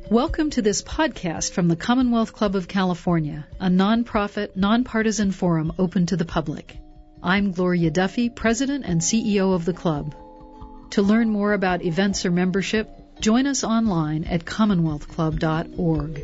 Welcome to this podcast from the Commonwealth Club of California, a nonprofit, nonpartisan forum open to the public. I'm Gloria Duffy, President and CEO of the club. To learn more about events or membership, join us online at commonwealthclub.org.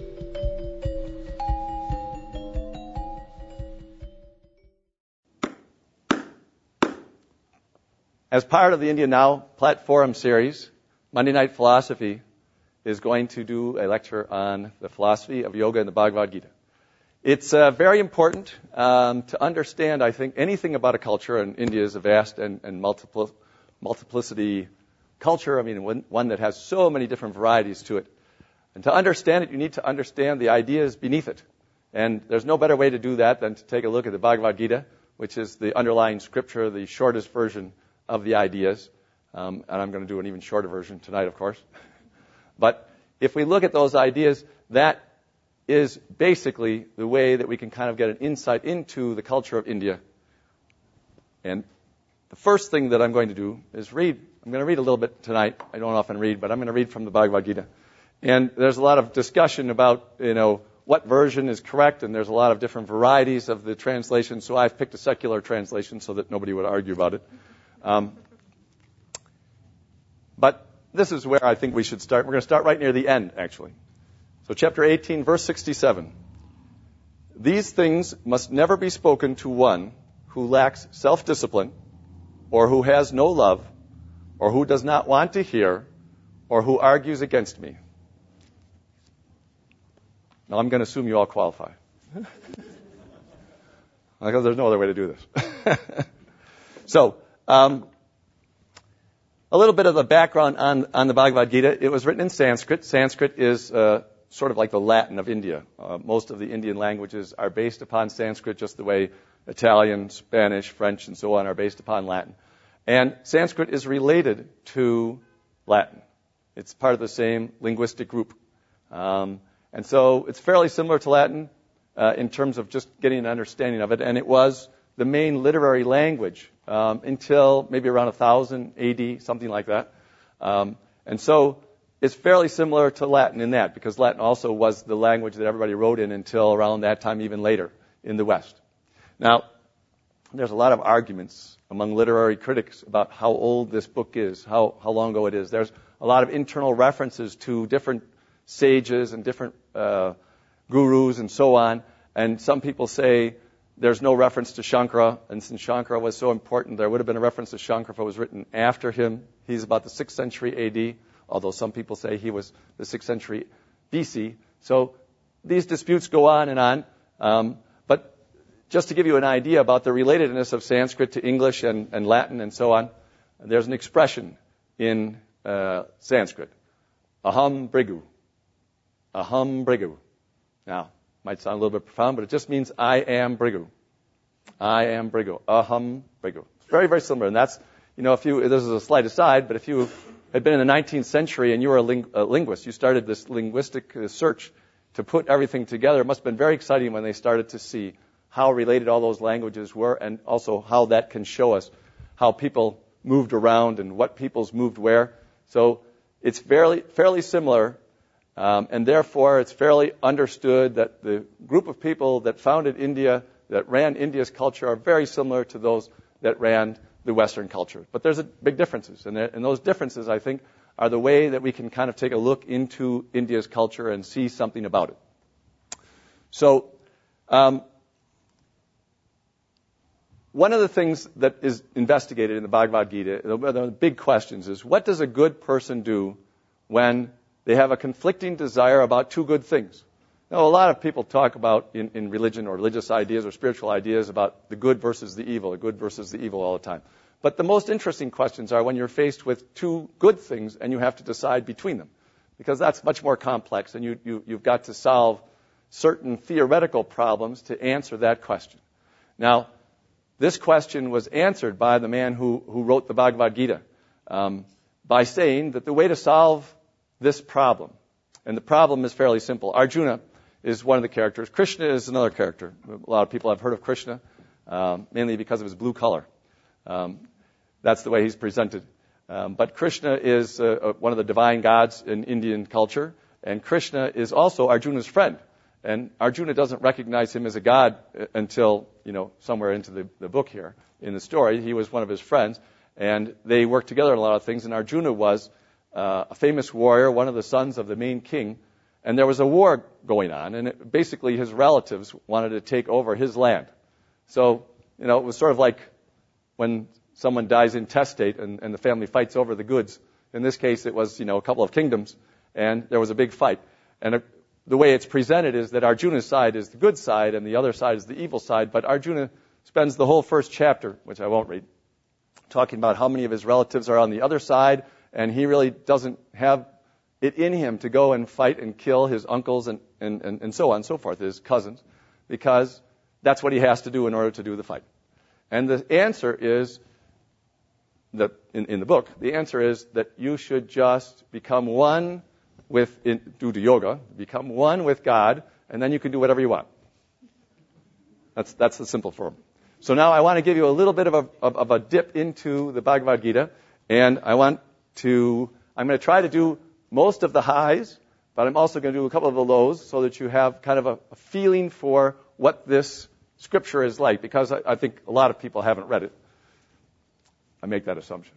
As part of the India Now Platform series, Monday Night Philosophy is going to do a lecture on the philosophy of yoga and the Bhagavad Gita. It's very important to understand, I think, anything about a culture, and India is a vast and multiplicity culture, one that has so many different varieties to it. And to understand it, you need to understand the ideas beneath it. And there's no better way to do that than to take a look at the Bhagavad Gita, which is the underlying scripture, the shortest version of the ideas. And I'm going to do an even shorter version tonight, of course. But if we look at those ideas, that is basically the way that we can kind of get an insight into the culture of India. And the first thing that I'm going to do is read. I'm going to read a little bit tonight. I don't often read, but I'm going to read from the Bhagavad Gita. And there's a lot of discussion about, what version is correct, and there's a lot of different varieties of the translation, so I've picked a secular translation so that nobody would argue about it. But this is where I think we should start. We're going to start right near the end, actually. So chapter 18, verse 67. These things must never be spoken to one who lacks self-discipline, or who has no love, or who does not want to hear, or who argues against me. Now I'm going to assume you all qualify. Because there's no other way to do this. So, a little bit of the background on the Bhagavad Gita. It was written in Sanskrit. Sanskrit is sort of like the Latin of India. Most of the Indian languages are based upon Sanskrit, just the way Italian, Spanish, French, and so on are based upon Latin. And Sanskrit is related to Latin. It's part of the same linguistic group. And so it's fairly similar to Latin in terms of just getting an understanding of it. And it was the main literary language until maybe around 1000 AD, something like that. And so it's fairly similar to Latin in that, because Latin also was the language that everybody wrote in until around that time, even later in the West. Now, there's a lot of arguments among literary critics about how old this book is, how long ago it is. There's a lot of internal references to different sages and different gurus and so on. And some people say there's no reference to Shankara, and since Shankara was so important, there would have been a reference to Shankara if it was written after him. He's about the 6th century AD, although some people say he was the 6th century BC. So these disputes go on and on. But just to give you an idea about the relatedness of Sanskrit to English and Latin and so on, there's an expression in Sanskrit, aham brigu. Aham brigu. Now, might sound a little bit profound, but it just means I am Brigu. I am Brigu. Aham Brigu. It's very, very similar. And that's, this is a slight aside, but if you had been in the 19th century and you were a linguist, you started this linguistic search to put everything together. It must have been very exciting when they started to see how related all those languages were, and also how that can show us how people moved around and what peoples moved where. So it's fairly similar. And therefore, it's fairly understood that the group of people that founded India, that ran India's culture, are very similar to those that ran the Western culture. But there's big differences. And those differences, I think, are the way that we can kind of take a look into India's culture and see something about it. So, one of the things that is investigated in the Bhagavad Gita, one of the big questions is, what does a good person do when they have a conflicting desire about two good things? Now, a lot of people talk about in religion or religious ideas or spiritual ideas about the good versus the evil, all the time. But the most interesting questions are when you're faced with two good things and you have to decide between them, because that's much more complex, and you've got to solve certain theoretical problems to answer that question. Now, this question was answered by the man who wrote the Bhagavad Gita by saying that the way to solve this problem, and the problem is fairly simple. Arjuna is one of the characters. Krishna is another character. A lot of people have heard of Krishna, mainly because of his blue color. That's the way he's presented. But Krishna is one of the divine gods in Indian culture, And Krishna is also Arjuna's friend. And Arjuna doesn't recognize him as a god until, somewhere into the book here in the story. He was one of his friends, and they worked together on a lot of things. And Arjuna was a famous warrior, one of the sons of the main king. And there was a war going on, and basically his relatives wanted to take over his land. So, it was sort of like when someone dies intestate and the family fights over the goods. In this case, it was, a couple of kingdoms, and there was a big fight. And the way it's presented is that Arjuna's side is the good side and the other side is the evil side. But Arjuna spends the whole first chapter, which I won't read, talking about how many of his relatives are on the other side, and he really doesn't have it in him to go and fight and kill his uncles and so on and so forth, his cousins, because that's what he has to do in order to do the fight. And the answer is that in the book, the answer is that you should just become one due to yoga, become one with God, and then you can do whatever you want. That's the simple form. So now I want to give you a little bit of a dip into the Bhagavad Gita, and I'm going to try to do most of the highs, but I'm also going to do a couple of the lows so that you have kind of a feeling for what this scripture is like, because I think a lot of people haven't read it. I make that assumption.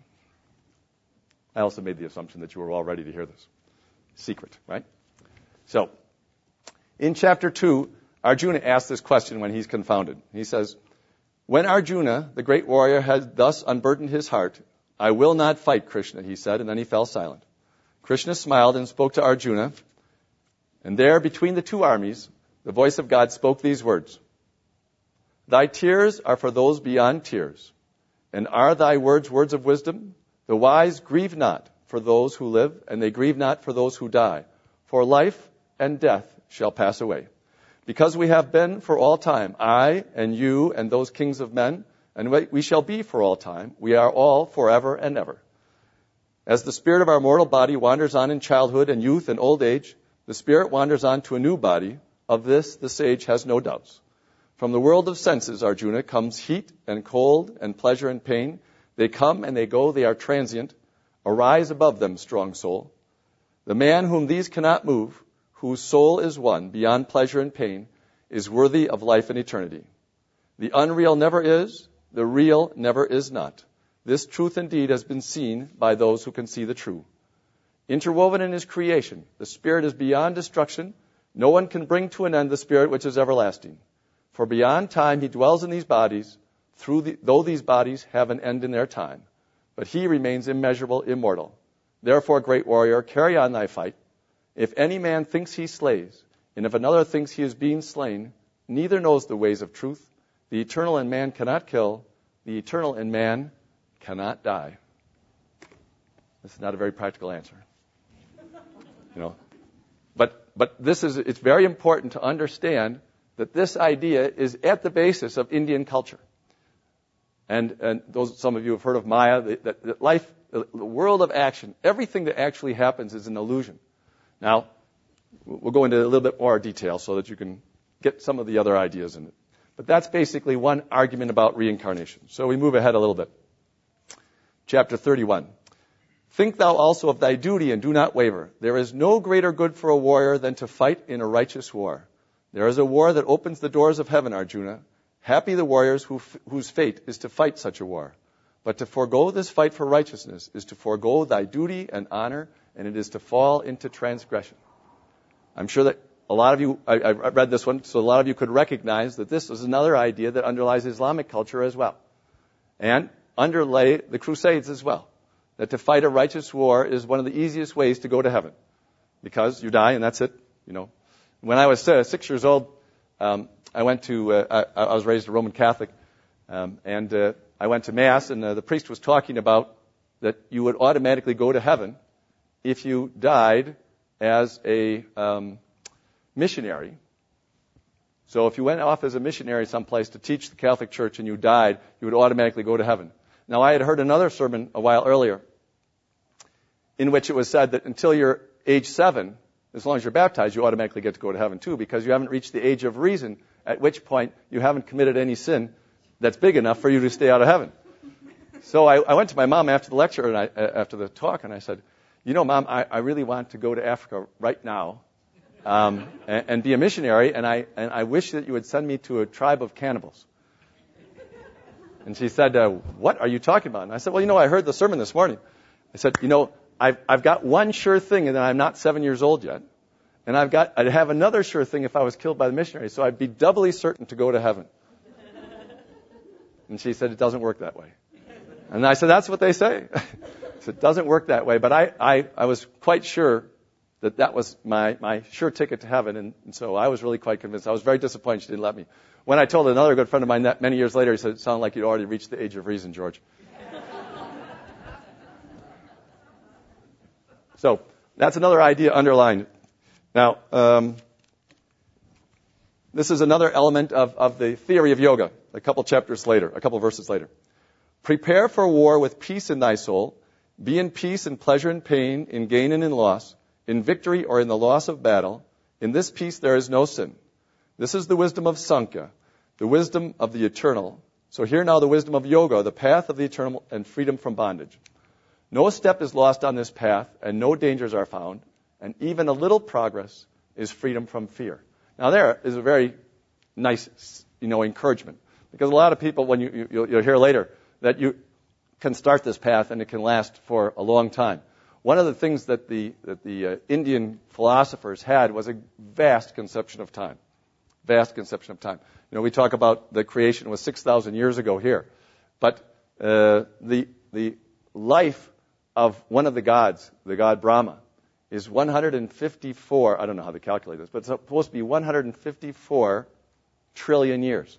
I also made the assumption that you were all ready to hear this. Secret, right? So, in chapter 2, Arjuna asks this question when he's confounded. He says, "When Arjuna, the great warrior, had thus unburdened his heart, 'I will not fight, Krishna,' he said, and then he fell silent. Krishna smiled and spoke to Arjuna, and there, between the two armies, the voice of God spoke these words, 'Thy tears are for those beyond tears, and are thy words words of wisdom? The wise grieve not for those who live, and they grieve not for those who die. For life and death shall pass away. Because we have been for all time, I and you and those kings of men, and we shall be for all time. We are all forever and ever. As the spirit of our mortal body wanders on in childhood and youth and old age, the spirit wanders on to a new body. Of this the sage has no doubts. From the world of senses, Arjuna, comes heat and cold and pleasure and pain. They come and they go, they are transient. Arise above them, strong soul. The man whom these cannot move, whose soul is one beyond pleasure and pain, is worthy of life and eternity. The unreal never is, the real never is not. This truth indeed has been seen by those who can see the true. Interwoven in his creation, the spirit is beyond destruction. No one can bring to an end the spirit which is everlasting. For beyond time he dwells in these bodies, though these bodies have an end in their time. But he remains immeasurable, immortal. Therefore, great warrior, carry on thy fight. If any man thinks he slays, and if another thinks he is being slain, neither knows the ways of truth. The eternal in man cannot kill. The eternal in man cannot die. This is not a very practical answer. But it's very important to understand that this idea is at the basis of Indian culture. And some of you have heard of Maya, that life, the world of action, everything that actually happens is an illusion. Now, we'll go into a little bit more detail so that you can get some of the other ideas in it. But that's basically one argument about reincarnation. So we move ahead a little bit. Chapter 31. Think thou also of thy duty and do not waver. There is no greater good for a warrior than to fight in a righteous war. There is a war that opens the doors of heaven, Arjuna. Happy the warriors whose fate is to fight such a war. But to forego this fight for righteousness is to forego thy duty and honor, and it is to fall into transgression. I'm sure that a lot of you, I read this one, so a lot of you could recognize that this is another idea that underlies Islamic culture as well. And underlay the Crusades as well. That to fight a righteous war is one of the easiest ways to go to heaven. Because you die and that's it. When I was 6 years old, I was raised a Roman Catholic, and I went to Mass, and the priest was talking about that you would automatically go to heaven if you died as a missionary. So if you went off as a missionary someplace to teach the Catholic Church and you died, you would automatically go to heaven. Now, I had heard another sermon a while earlier in which it was said that until you're age 7, as long as you're baptized, you automatically get to go to heaven too, because you haven't reached the age of reason, at which point you haven't committed any sin that's big enough for you to stay out of heaven. So I went to my mom after the lecture and after the talk, and I said, Mom, I really want to go to Africa right now and be a missionary, and I wish that you would send me to a tribe of cannibals. And she said, what are you talking about? And I said, well, I heard the sermon this morning. I said, I've got one sure thing, and I'm not 7 years old yet. And I'd have another sure thing if I was killed by the missionary, so I'd be doubly certain to go to heaven. And she said, it doesn't work that way. And I said, that's what they say. So it doesn't work that way. But I was quite sure that was my sure ticket to heaven. And so I was really quite convinced. I was very disappointed she didn't let me. When I told another good friend of mine that many years later, he said, it sounded like you'd already reached the age of reason, George. So that's another idea underlined. Now, this is another element of the theory of yoga, a couple verses later. Prepare for war with peace in thy soul. Be in peace in pleasure and pain, in gain and in loss, in victory or in the loss of battle. In this peace there is no sin. This is the wisdom of Sankhya, the wisdom of the eternal. So here now the wisdom of yoga, the path of the eternal and freedom from bondage. No step is lost on this path, and no dangers are found, and even a little progress is freedom from fear. Now there is a very nice, encouragement, because a lot of people, when you'll hear later, that you can start this path and it can last for a long time. One of the things that the Indian philosophers had was a vast conception of time. Vast conception of time. We talk about the creation was 6,000 years ago here, but the life of one of the gods, the god Brahma, is 154, I don't know how to calculate this, but it's supposed to be 154 trillion years.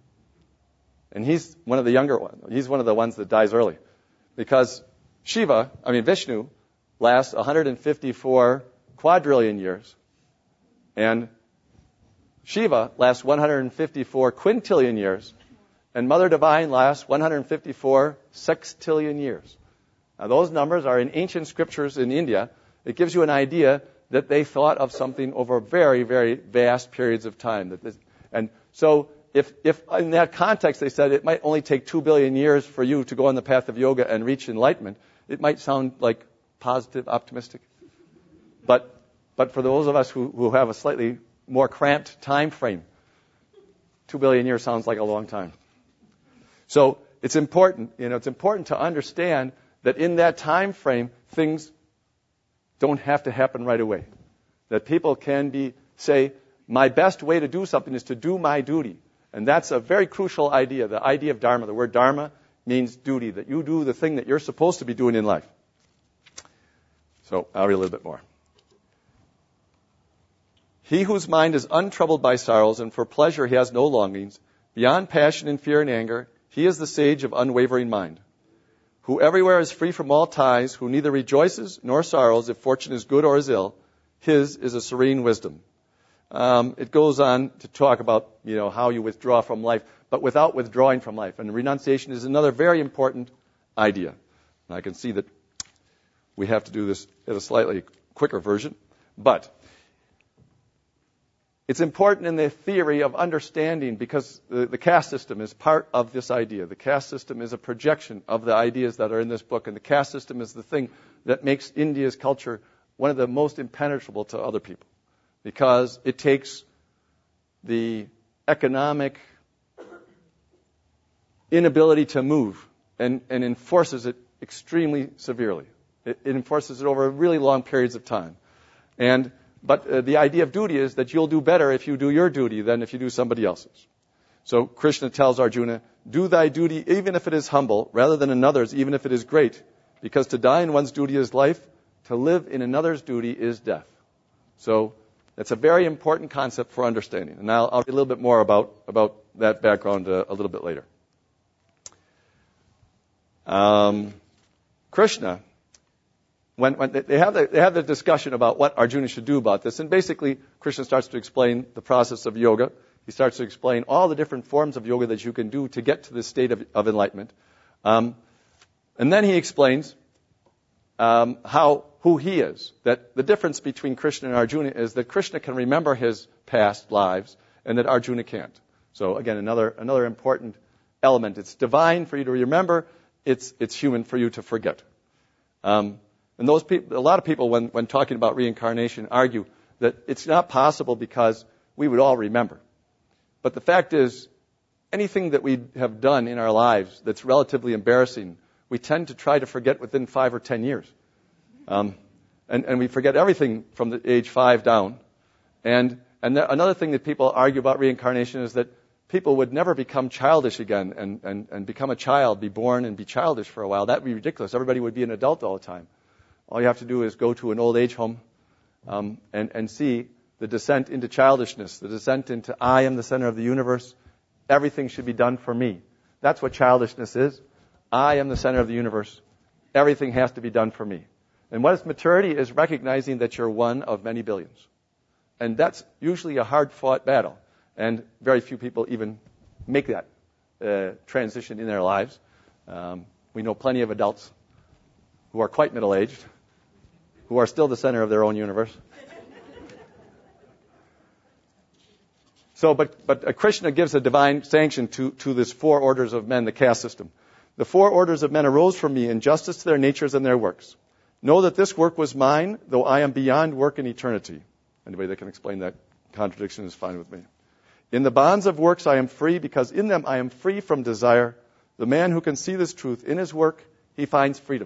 And he's one of the younger ones. He's one of the ones that dies early. Because Vishnu, lasts 154 quadrillion years. And Shiva lasts 154 quintillion years. And Mother Divine lasts 154 sextillion years. Now, those numbers are in ancient scriptures in India. It gives you an idea that they thought of something over very, very vast periods of time. And so if in that context they said it might only take 2 billion years for you to go on the path of yoga and reach enlightenment, it might sound like positive, optimistic. But for those of us who have a slightly more cramped time frame, 2 billion years sounds like a long time. So it's important, to understand that in that time frame, things don't have to happen right away. That people can say, my best way to do something is to do my duty. And that's a very crucial idea, the idea of dharma. The word dharma means duty, that you do the thing that you're supposed to be doing in life. So I'll read a little bit more. He whose mind is untroubled by sorrows, and for pleasure he has no longings, beyond passion and fear and anger, he is the sage of unwavering mind. Who everywhere is free from all ties, who neither rejoices nor sorrows if fortune is good or is ill, his is a serene wisdom. It goes on to talk about, how you withdraw from life, but without withdrawing from life. And renunciation is another very important idea. And I can see that we have to do this in a slightly quicker version, but it's important in the theory of understanding, because the caste system is part of this idea. The caste system is a projection of the ideas that are in this book, and the caste system is the thing that makes India's culture one of the most impenetrable to other people, because it takes the economic inability to move and enforces it extremely severely. It enforces it over really long periods of time. But the idea of duty is that you'll do better if you do your duty than if you do somebody else's. So Krishna tells Arjuna, do thy duty even if it is humble, rather than another's even if it is great, because to die in one's duty is life, to live in another's duty is death. So that's a very important concept for understanding. And I'll read a little bit more about that background a little bit later. Krishna, when they have the discussion about what Arjuna should do about this, and basically Krishna starts to explain the process of yoga. He starts to explain all the different forms of yoga that you can do to get to this state of enlightenment. And then he explains who he is. That the difference between Krishna and Arjuna is that Krishna can remember his past lives and that Arjuna can't. So again, another important element. It's divine for you to remember. It's human for you to forget. And those people, a lot of people, when talking about reincarnation, argue that it's not possible because we would all remember. But the fact is, anything that we have done in our lives that's relatively embarrassing, we tend to try to forget within 5 or 10 years. And we forget everything from the age 5 down. And another thing that people argue about reincarnation is that people would never become childish again and become a child, be born and be childish for a while. That would be ridiculous. Everybody would be an adult all the time. All you have to do is go to an old age home and see the descent into childishness, the descent into I am the center of the universe. Everything should be done for me. That's what childishness is. I am the center of the universe. Everything has to be done for me. And what is maturity is recognizing that you're one of many billions. And that's usually a hard-fought battle. And very few people even make that transition in their lives. We know plenty of adults who are quite middle-aged, who are still the center of their own universe. So, but Krishna gives a divine sanction to this 4 orders of men, the caste system. The 4 orders of men arose from me in justice to their natures and their works. Know that this work was mine, though I am beyond work in eternity. Anybody that can explain that contradiction is fine with me. In the bonds of works I am free, because in them I am free from desire. The man who can see this truth in his work, he finds freedom.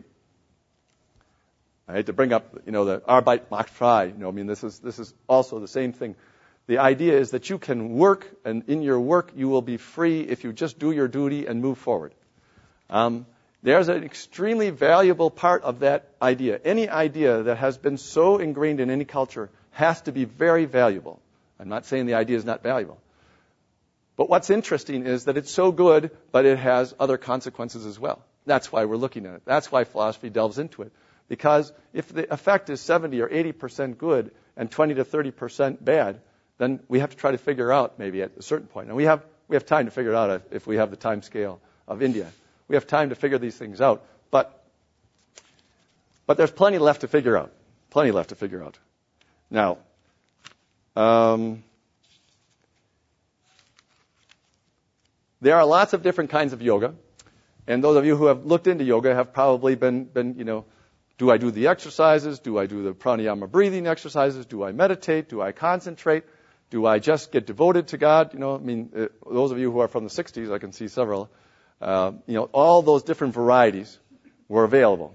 I hate to bring up, the Arbeit macht frei. This is also the same thing. The idea is that you can work, and in your work you will be free if you just do your duty and move forward. There's an extremely valuable part of that idea. Any idea that has been so ingrained in any culture has to be very valuable. I'm not saying the idea is not valuable. But what's interesting is that it's so good, but it has other consequences as well. That's why we're looking at it. That's why philosophy delves into it. Because if the effect is 70 or 80% good and 20 to 30% bad, then we have to try to figure out maybe at a certain point. And we have time to figure it out if we have the time scale of India. We have time to figure these things out. But there's plenty left to figure out. Plenty left to figure out. Now, there are lots of different kinds of yoga. And those of you who have looked into yoga have probably been do I do the exercises? Do I do the pranayama breathing exercises? Do I meditate? Do I concentrate? Do I just get devoted to God? Those of you who are from the 60s, I can see several. All those different varieties were available.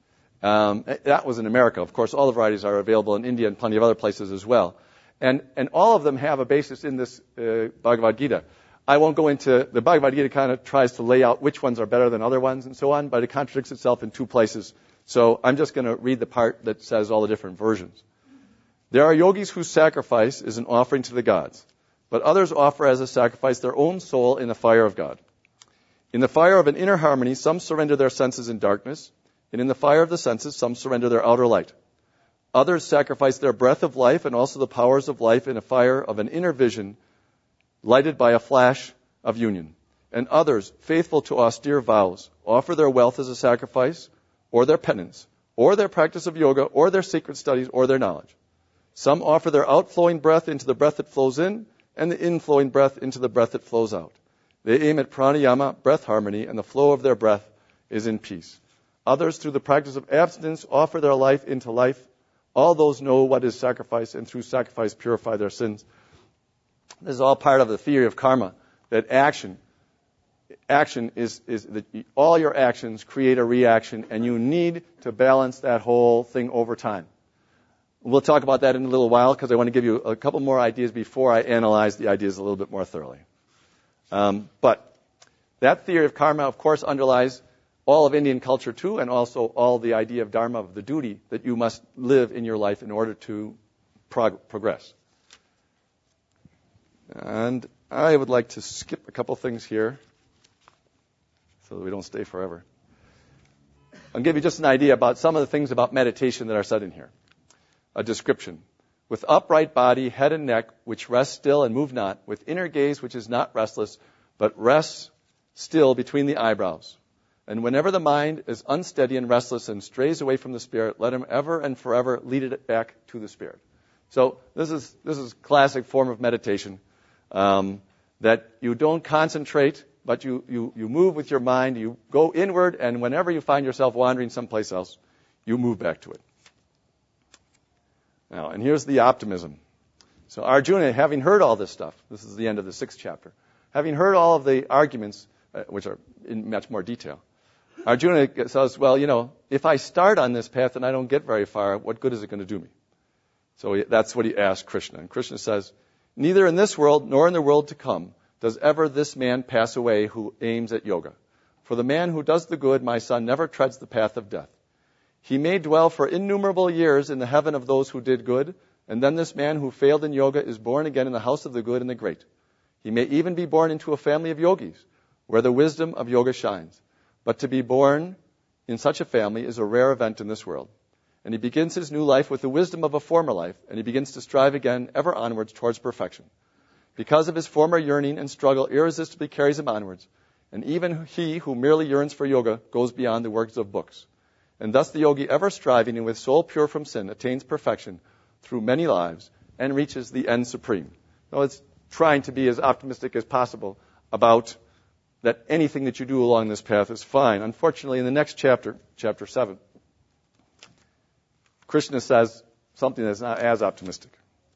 That was in America. Of course, all the varieties are available in India and plenty of other places as well. And all of them have a basis in this Bhagavad Gita. I won't go into, the Bhagavad Gita kind of tries to lay out which ones are better than other ones and so on, but it contradicts itself in 2 places. So I'm just going to read the part that says all the different versions. There are yogis whose sacrifice is an offering to the gods, but others offer as a sacrifice their own soul in the fire of God. In the fire of an inner harmony, some surrender their senses in darkness, and in the fire of the senses, some surrender their outer light. Others sacrifice their breath of life and also the powers of life in a fire of an inner vision, lighted by a flash of union. And others, faithful to austere vows, offer their wealth as a sacrifice, or their penance, or their practice of yoga, or their secret studies, or their knowledge. Some offer their outflowing breath into the breath that flows in, and the inflowing breath into the breath that flows out. They aim at pranayama, breath harmony, and the flow of their breath is in peace. Others, through the practice of abstinence, offer their life into life. All those know what is sacrifice, and through sacrifice purify their sins. This is all part of the theory of karma, that action is that all your actions create a reaction, and you need to balance that whole thing over time. We'll talk about that in a little while, because I want to give you a couple more ideas before I analyze the ideas a little bit more thoroughly. But that theory of karma, of course, underlies all of Indian culture too, and also all the idea of dharma, of the duty that you must live in your life in order to progress. And I would like to skip a couple things here so that we don't stay forever. I'll give you just an idea about some of the things about meditation that are said in here. A description. With upright body, head and neck, which rest still and move not, with inner gaze, which is not restless, but rests still between the eyebrows. And whenever the mind is unsteady and restless and strays away from the Spirit, let him ever and forever lead it back to the Spirit. So this is classic form of meditation, that you don't concentrate, but you move with your mind, you go inward, and whenever you find yourself wandering someplace else, you move back to it. Now, and here's the optimism. So Arjuna, having heard all this stuff, this is the end of the 6th chapter, having heard all of the arguments, which are in much more detail, Arjuna says, well, if I start on this path and I don't get very far, what good is it going to do me? So that's what he asked Krishna. And Krishna says, neither in this world nor in the world to come does ever this man pass away who aims at yoga. For the man who does the good, my son, never treads the path of death. He may dwell for innumerable years in the heaven of those who did good, and then this man who failed in yoga is born again in the house of the good and the great. He may even be born into a family of yogis, where the wisdom of yoga shines. But to be born in such a family is a rare event in this world. And he begins his new life with the wisdom of a former life, and he begins to strive again ever onwards towards perfection. Because of his former yearning and struggle irresistibly carries him onwards, and even he who merely yearns for yoga goes beyond the works of books. And thus the yogi, ever striving and with soul pure from sin, attains perfection through many lives and reaches the end supreme. So it's trying to be as optimistic as possible about that anything that you do along this path is fine. Unfortunately, in the next chapter, chapter 7, Krishna says something that's not as optimistic.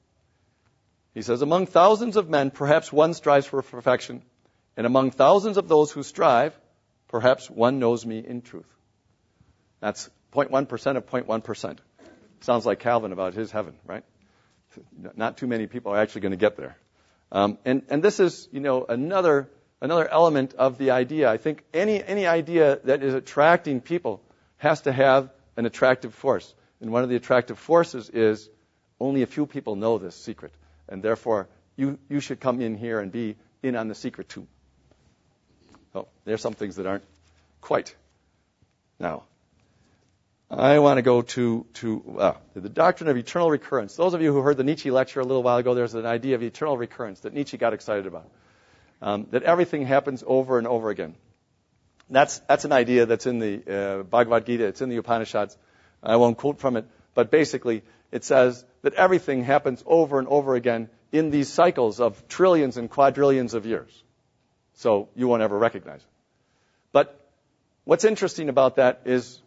He says, among thousands of men, perhaps one strives for perfection, and among thousands of those who strive, perhaps one knows me in truth. That's 0.1% of 0.1%. Sounds like Calvin about his heaven, right? Not too many people are actually going to get there. And this is, another element of the idea. I think any idea that is attracting people has to have an attractive force. And one of the attractive forces is only a few people know this secret. And therefore, you should come in here and be in on the secret too. So there's some things that aren't quite. Now, I want to go to the doctrine of eternal recurrence. Those of you who heard the Nietzsche lecture a little while ago, there's an idea of eternal recurrence that Nietzsche got excited about. That everything happens over and over again. That's an idea that's in the Bhagavad Gita. It's in the Upanishads. I won't quote from it, but basically it says that everything happens over and over again in these cycles of trillions and quadrillions of years. So you won't ever recognize it. But what's interesting about that is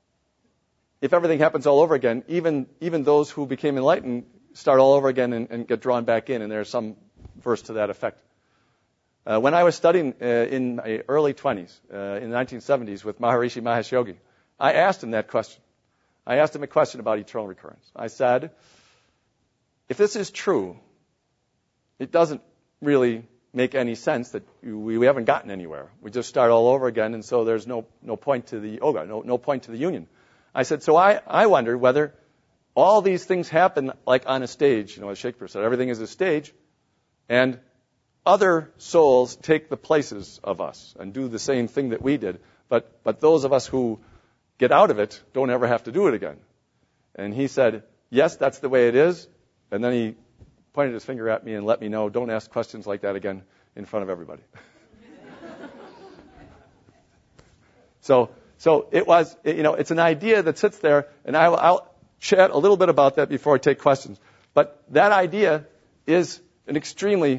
if everything happens all over again, even those who became enlightened start all over again and get drawn back in, and there's some verse to that effect. When I was studying in my early 20s, in the 1970s with Maharishi Mahesh Yogi, I asked him that question. I asked him a question about eternal recurrence. I said, if this is true, it doesn't really make any sense that we haven't gotten anywhere. We just start all over again, and so there's no point to the yoga, no point to the union. I said, so I wonder whether all these things happen like on a stage, as Shakespeare said, everything is a stage, and other souls take the places of us and do the same thing that we did, but those of us who get out of it don't ever have to do it again. And he said, yes, that's the way it is. And then he pointed his finger at me and let me know, don't ask questions like that again in front of everybody. So it was, it's an idea that sits there, and I'll chat a little bit about that before I take questions. But that idea is an extremely,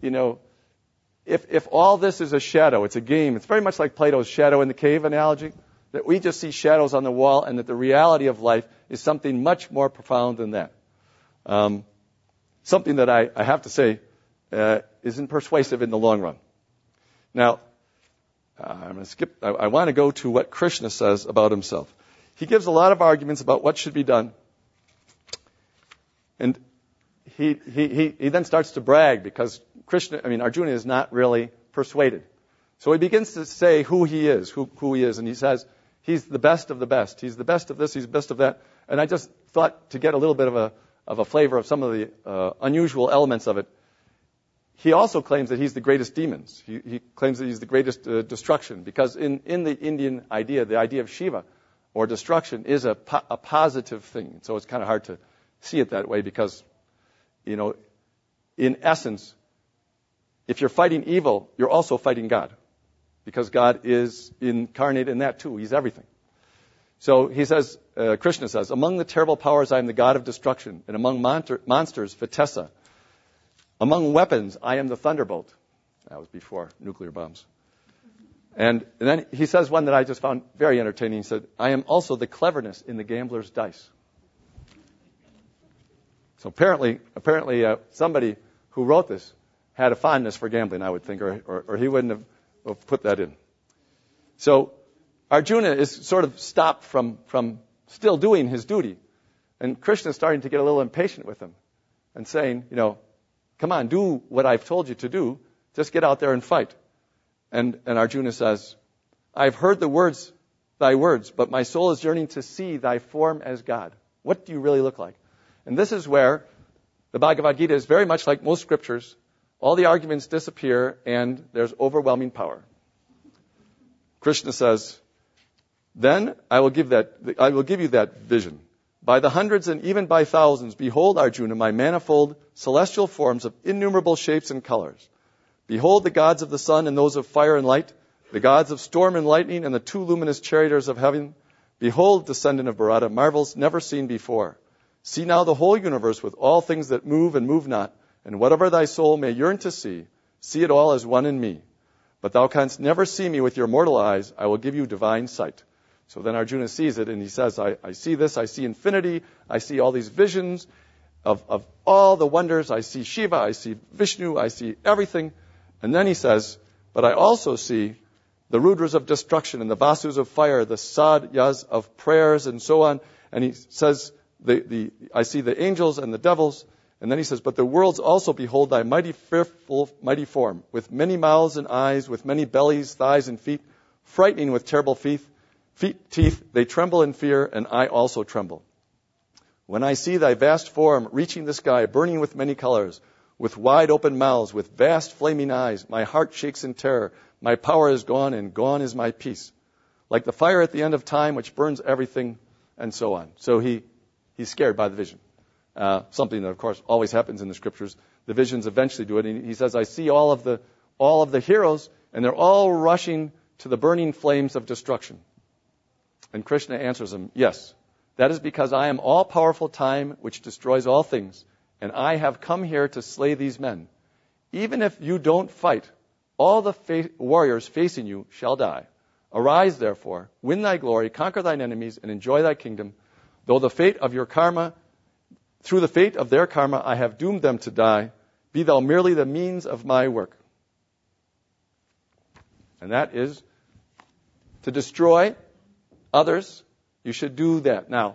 if all this is a shadow, it's a game. It's very much like Plato's shadow in the cave analogy, that we just see shadows on the wall, and that the reality of life is something much more profound than that. Something that I have to say isn't persuasive in the long run. Now, I'm going to skip. I want to go to what Krishna says about himself. He gives a lot of arguments about what should be done. And he then starts to brag because Arjuna is not really persuaded. So he begins to say who he is, who he is, and he says he's the best of the best. He's the best of this, he's the best of that. And I just thought to get a little bit of a flavor of some of the unusual elements of it. He also claims that he's the greatest demons. He claims that he's the greatest destruction, because in the Indian idea, the idea of Shiva or destruction is a positive thing. So it's kind of hard to see it that way because, in essence, if you're fighting evil, you're also fighting God, because God is incarnate in that too. He's everything. So he says, Krishna says, among the terrible powers I am the god of destruction, and among monsters, Vitessa. Among weapons, I am the thunderbolt. That was before nuclear bombs. And then he says one that I just found very entertaining. He said, I am also the cleverness in the gambler's dice. So apparently, somebody who wrote this had a fondness for gambling, I would think, or he wouldn't have put that in. So Arjuna is sort of stopped from still doing his duty. And Krishna is starting to get a little impatient with him and saying, come on, do what I've told you to do. Just get out there and fight. And Arjuna says, I've heard thy words, but my soul is yearning to see thy form as God. What do you really look like? And this is where the Bhagavad Gita is very much like most scriptures. All the arguments disappear and there's overwhelming power. Krishna says, then I will give you that vision. By the hundreds and even by thousands, behold, Arjuna, my manifold celestial forms of innumerable shapes and colors. Behold the gods of the sun and those of fire and light, the gods of storm and lightning and the two luminous charioteers of heaven. Behold, descendant of Bharata, marvels never seen before. See now the whole universe with all things that move and move not, and whatever thy soul may yearn to see it all as one in me. But thou canst never see me with your mortal eyes. I will give you divine sight. So then Arjuna sees it, and he says, I see this, I see infinity, I see all these visions of all the wonders. I see Shiva, I see Vishnu, I see everything. And then he says, but I also see the Rudras of destruction and the Vasus of fire, the Sadhyas of prayers, and so on. And he says, I see the angels and the devils. And then he says, but the worlds also behold thy mighty, fearful, mighty form, with many mouths and eyes, with many bellies, thighs, and feet, frightening with terrible teeth. They tremble in fear, and I also tremble. When I see thy vast form reaching the sky, burning with many colors, with wide open mouths, with vast flaming eyes, my heart shakes in terror. My power is gone, and gone is my peace. Like the fire at the end of time, which burns everything, and so on. So he's scared by the vision. Something that, of course, always happens in the scriptures. The visions eventually do it. And he says, I see all of the heroes, and they're all rushing to the burning flames of destruction. And Krishna answers him, yes, that is because I am all-powerful time, which destroys all things, and I have come here to slay these men. Even if you don't fight, all the warriors facing you shall die. Arise, therefore, win thy glory, conquer thine enemies, and enjoy thy kingdom. Through the fate of their karma, I have doomed them to die. Be thou merely the means of my work. And that is to destroy others. You should do that. Now,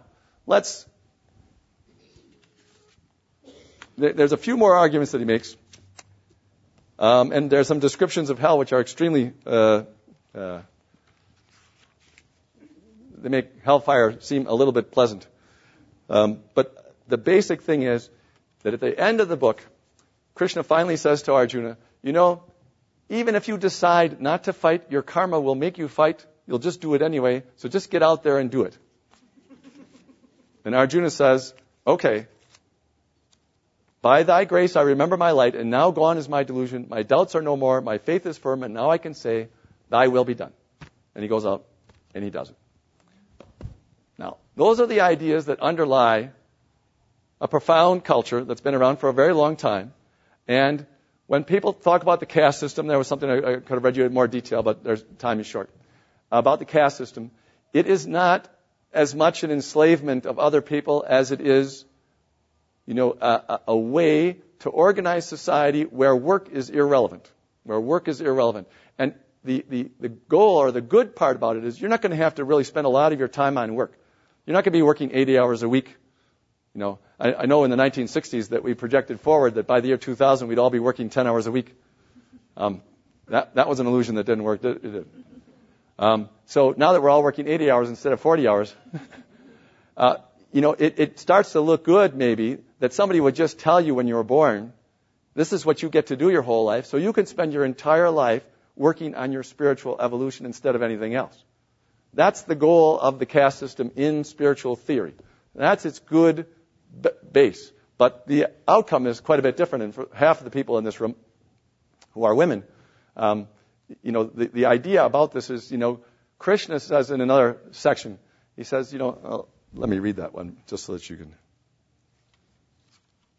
there's a few more arguments that he makes. And there's some descriptions of hell which are extremely, they make hellfire seem a little bit pleasant. But the basic thing is that at the end of the book, Krishna finally says to Arjuna, even if you decide not to fight, your karma will make you fight. You'll just do it anyway, so just get out there and do it. And Arjuna says, okay, by thy grace I remember my light, and now gone is my delusion. My doubts are no more, my faith is firm, and now I can say, thy will be done. And he goes out, and he does it. Now, those are the ideas that underlie a profound culture that's been around for a very long time. And when people talk about the caste system, there was something I could have read you in more detail, but time is short. About the caste system, it is not as much an enslavement of other people as it is, a way to organize society where work is irrelevant. And the goal or the good part about it is you're not going to have to really spend a lot of your time on work. You're not going to be working 80 hours a week. I know in the 1960s that we projected forward that by the year 2000 we'd all be working 10 hours a week. That was an illusion that didn't work. It did. So now that we're all working 80 hours instead of 40 hours, it starts to look good maybe that somebody would just tell you when you were born, this is what you get to do your whole life, so you can spend your entire life working on your spiritual evolution instead of anything else. That's the goal of the caste system in spiritual theory. That's its good base. But the outcome is quite a bit different. And for half of the people in this room who are women, the idea about this is, Krishna says in another section, he says, let me read that one just so that you can.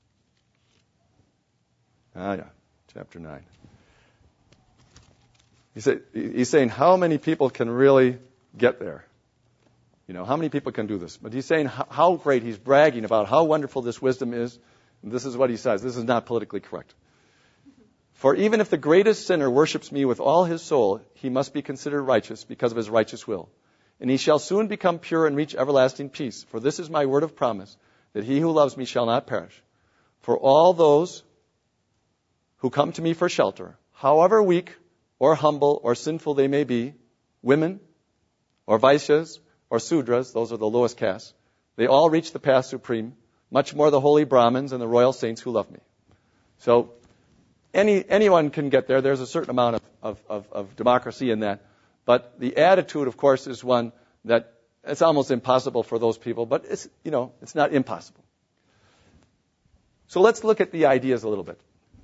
Chapter 9. He's saying how many people can really get there? How many people can do this? But he's saying how great. He's bragging about how wonderful this wisdom is. And this is what he says. This is not politically correct. For even if the greatest sinner worships me with all his soul, he must be considered righteous because of his righteous will. And he shall soon become pure and reach everlasting peace. For this is my word of promise, that he who loves me shall not perish. For all those who come to me for shelter, however weak or humble or sinful they may be, women or Vaishyas or Sudras, those are the lowest castes, they all reach the path supreme, much more the holy Brahmins and the royal saints who love me. So anyone can get there. There's a certain amount of democracy in that. But the attitude, of course, is one that it's almost impossible for those people, but it's not impossible. So let's look at the ideas a little bit.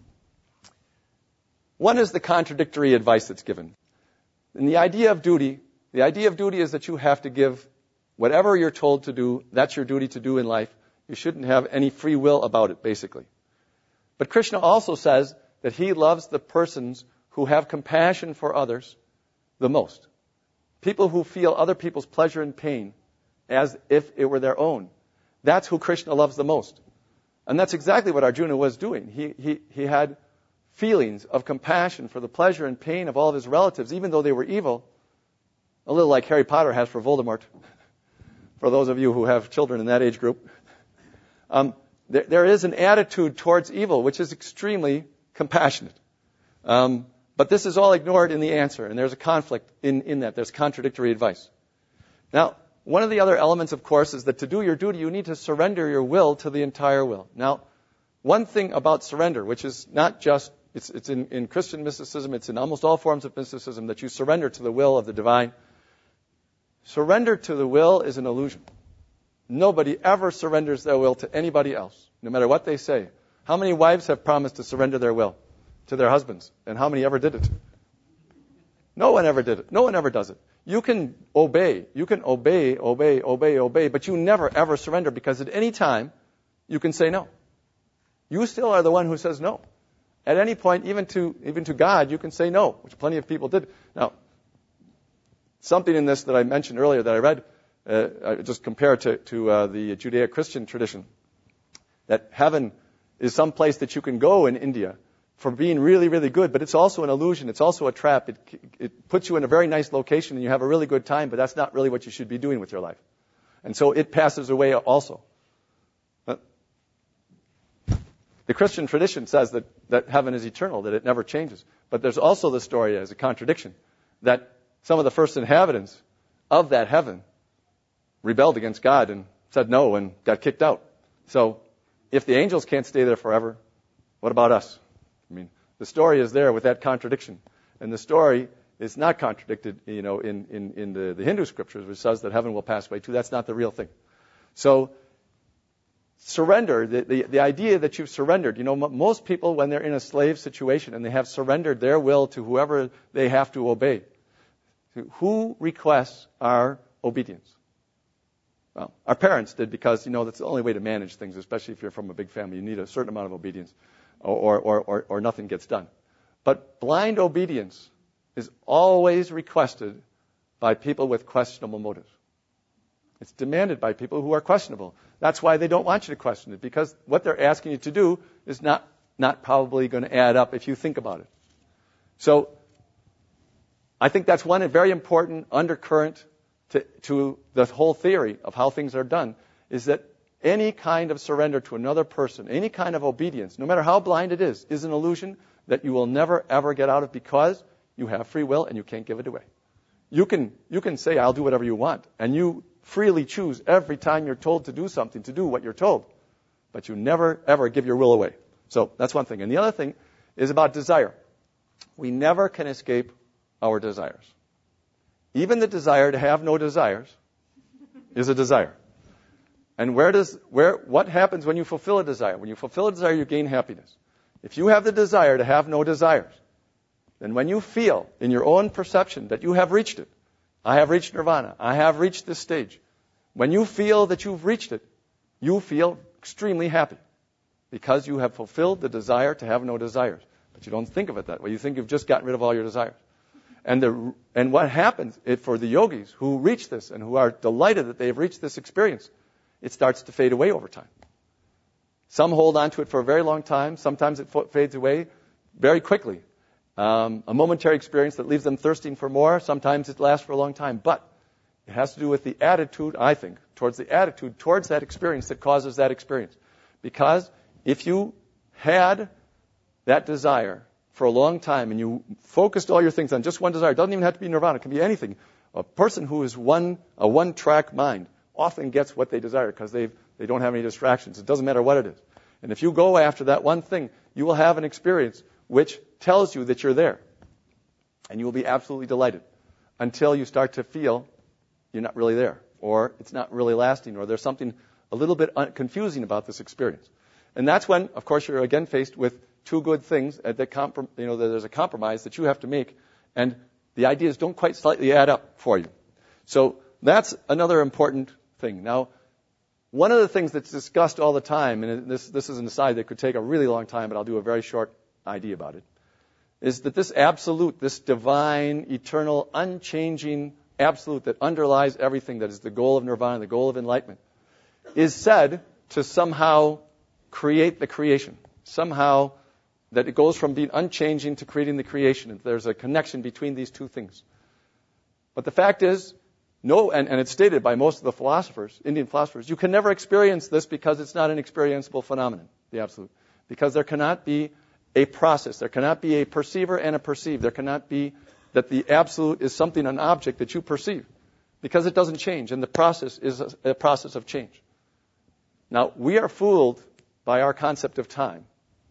One is the contradictory advice that's given. And the idea of duty is that you have to give whatever you're told to do, that's your duty to do in life. You shouldn't have any free will about it, basically. But Krishna also says that he loves the persons who have compassion for others the most. People who feel other people's pleasure and pain as if it were their own. That's who Krishna loves the most. And that's exactly what Arjuna was doing. He had feelings of compassion for the pleasure and pain of all of his relatives, even though they were evil. A little like Harry Potter has for Voldemort, for those of you who have children in that age group. There is an attitude towards evil which is extremely compassionate. But this is all ignored in the answer, and there's a conflict in that. There's contradictory advice. Now, one of the other elements, of course, is that to do your duty, you need to surrender your will to the entire will. Now, one thing about surrender, which is not just, it's in Christian mysticism, it's in almost all forms of mysticism, that you surrender to the will of the divine. Surrender to the will is an illusion. Nobody ever surrenders their will to anybody else, no matter what they say. How many wives have promised to surrender their will to their husbands? And how many ever did it? No one ever did it. No one ever does it. You can obey. You can obey, but you never ever surrender, because at any time you can say no. You still are the one who says no. At any point, even to God, you can say no, which plenty of people did. Now, something in this that I mentioned earlier that I read, I just compared to the Judeo-Christian tradition, that heaven is some place that you can go in India for being really, really good, but it's also an illusion. It's also a trap. It puts you in a very nice location and you have a really good time, but that's not really what you should be doing with your life. And so it passes away also. The Christian tradition says that heaven is eternal, that it never changes. But there's also the story as a contradiction, that some of the first inhabitants of that heaven rebelled against God and said no and got kicked out. So if the angels can't stay there forever, what about us? I mean, the story is there with that contradiction. And the story is not contradicted, in the Hindu scriptures, which says that heaven will pass away too. That's not the real thing. So surrender, the idea that you've surrendered, most people when they're in a slave situation and they have surrendered their will to whoever they have to obey, who requests our obedience? Well, our parents did, because, that's the only way to manage things, especially if you're from a big family. You need a certain amount of obedience or nothing gets done. But blind obedience is always requested by people with questionable motives. It's demanded by people who are questionable. That's why they don't want you to question it, because what they're asking you to do is not probably going to add up if you think about it. So I think that's one very important undercurrent to the whole theory of how things are done, is that any kind of surrender to another person, any kind of obedience, no matter how blind it is an illusion that you will never, ever get out of, because you have free will and you can't give it away. You can say, I'll do whatever you want, and you freely choose every time you're told to do something, to do what you're told, but you never, ever give your will away. So that's one thing. And the other thing is about desire. We never can escape our desires. Even the desire to have no desires is a desire. And what happens when you fulfill a desire? When you fulfill a desire, you gain happiness. If you have the desire to have no desires, then when you feel in your own perception that you have reached it, I have reached nirvana, I have reached this stage, when you feel that you've reached it, you feel extremely happy, because you have fulfilled the desire to have no desires. But you don't think of it that way. You think you've just gotten rid of all your desires. And what happens for the yogis who reach this and who are delighted that they have reached this experience, it starts to fade away over time. Some hold on to it for a very long time. Sometimes it fades away very quickly. A momentary experience that leaves them thirsting for more. Sometimes it lasts for a long time. But it has to do with the attitude, I think, towards that experience that causes that experience. Because if you had that desire for a long time and you focused all your things on just one desire, it doesn't even have to be nirvana, it can be anything. A person who is a one-track mind often gets what they desire because they don't have any distractions. It doesn't matter what it is. And if you go after that one thing, you will have an experience which tells you that you're there. And you will be absolutely delighted until you start to feel you're not really there, or it's not really lasting, or there's something a little bit confusing about this experience. And that's when, of course, you're again faced with two good things that there's a compromise that you have to make, and the ideas don't quite slightly add up for you. So that's another important thing. Now, one of the things that's discussed all the time, and this is an aside that could take a really long time, but I'll do a very short idea about it, is that this absolute, this divine, eternal, unchanging absolute that underlies everything, that is the goal of nirvana, the goal of enlightenment, is said to somehow create the creation. Somehow that it goes from being unchanging to creating the creation. And there's a connection between these two things. But the fact is, and it's stated by most of the philosophers, Indian philosophers, you can never experience this because it's not an experienceable phenomenon, the absolute. Because there cannot be a process. There cannot be a perceiver and a perceived. There cannot be that the absolute is something, an object that you perceive. Because it doesn't change, and the process is a process of change. Now, we are fooled by our concept of time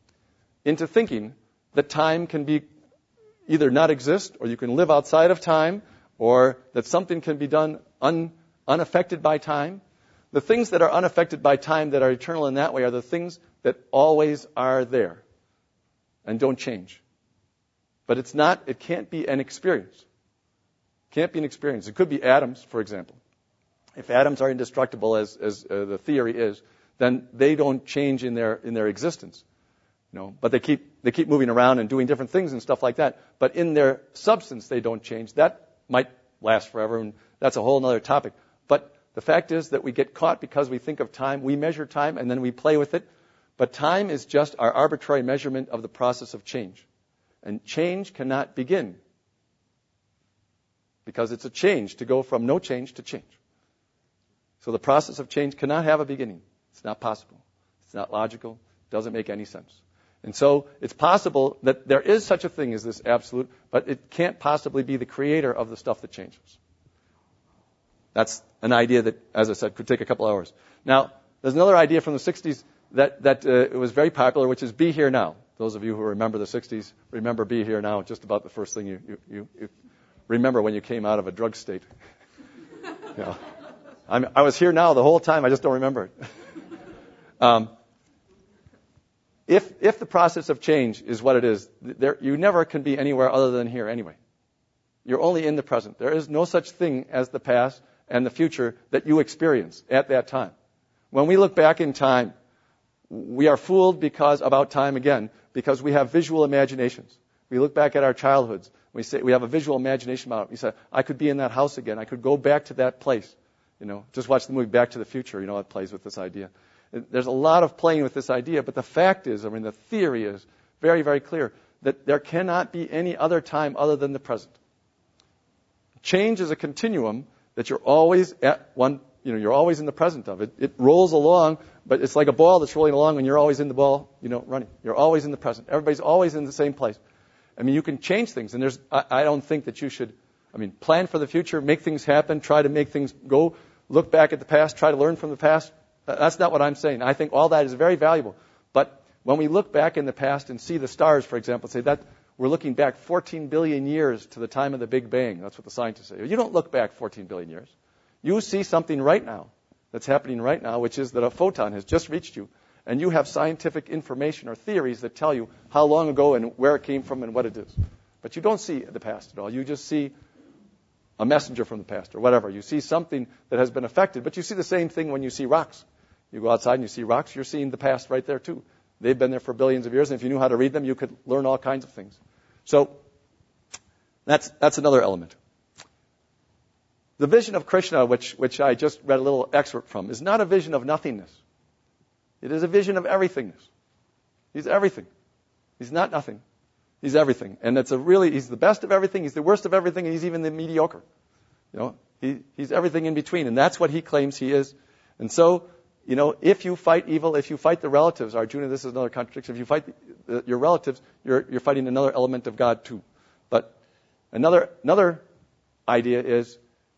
into thinking that time can be either not exist, or you can live outside of time, or that something can be done unaffected by time. The things that are unaffected by time, that are eternal in that way, are the things that always are there and don't change. But it can't be an experience. It can't be an experience. It could be atoms, for example. If atoms are indestructible, as the theory is, then they don't change in their existence. But they keep moving around and doing different things and stuff like that. But in their substance, they don't change. That might last forever, and that's a whole other topic. But the fact is that we get caught because we think of time. We measure time, and then we play with it. But time is just our arbitrary measurement of the process of change. And change cannot begin because it's a change to go from no change to change. So the process of change cannot have a beginning. It's not possible. It's not logical. It doesn't make any sense. And so it's possible that there is such a thing as this absolute, but it can't possibly be the creator of the stuff that changes. That's an idea that, as I said, could take a couple hours. Now, there's another idea from the 60s that it was very popular, which is be here now. Those of you who remember the 60s remember be here now, just about the first thing you remember when you came out of a drug state. I was here now the whole time, I just don't remember it. If the process of change is what it is, you never can be anywhere other than here anyway. You're only in the present. There is no such thing as the past and the future that you experience at that time. When we look back in time, we are fooled about time again, because we have visual imaginations. We look back at our childhoods. We say we have a visual imagination about it. We say, I could be in that house again. I could go back to that place. Just watch the movie Back to the Future. It plays with this idea. There's a lot of playing with this idea, but the fact is, the theory is very, very clear that there cannot be any other time other than the present. Change is a continuum that you're always at one, you're always in the present of it. It rolls along, but it's like a ball that's rolling along and you're always in the ball, running. You're always in the present. Everybody's always in the same place. You can change things, and I don't think that you should, plan for the future, make things happen, try to make things go, look back at the past, try to learn from the past. That's not what I'm saying. I think all that is very valuable. But when we look back in the past and see the stars, for example, say that we're looking back 14 billion years to the time of the Big Bang. That's what the scientists say. You don't look back 14 billion years. You see something right now that's happening right now, which is that a photon has just reached you, and you have scientific information or theories that tell you how long ago and where it came from and what it is. But you don't see the past at all. You just see a messenger from the past or whatever. You see something that has been affected, but you see the same thing when you see rocks. You go outside and you see rocks, you're seeing the past right there too. They've been there for billions of years, and if you knew how to read them, you could learn all kinds of things. So That's another element. The vision of Krishna, which I just read a little excerpt from, is not a vision of nothingness. It is a vision of everythingness. He's everything. He's not nothing. He's everything. And he's the best of everything, he's the worst of everything, and he's even the mediocre. He's everything in between, and that's what he claims he is. And so, if you fight evil, if you fight the relatives, Arjuna, this is another contradiction. If you fight your relatives, you're fighting another element of God too. But another idea is,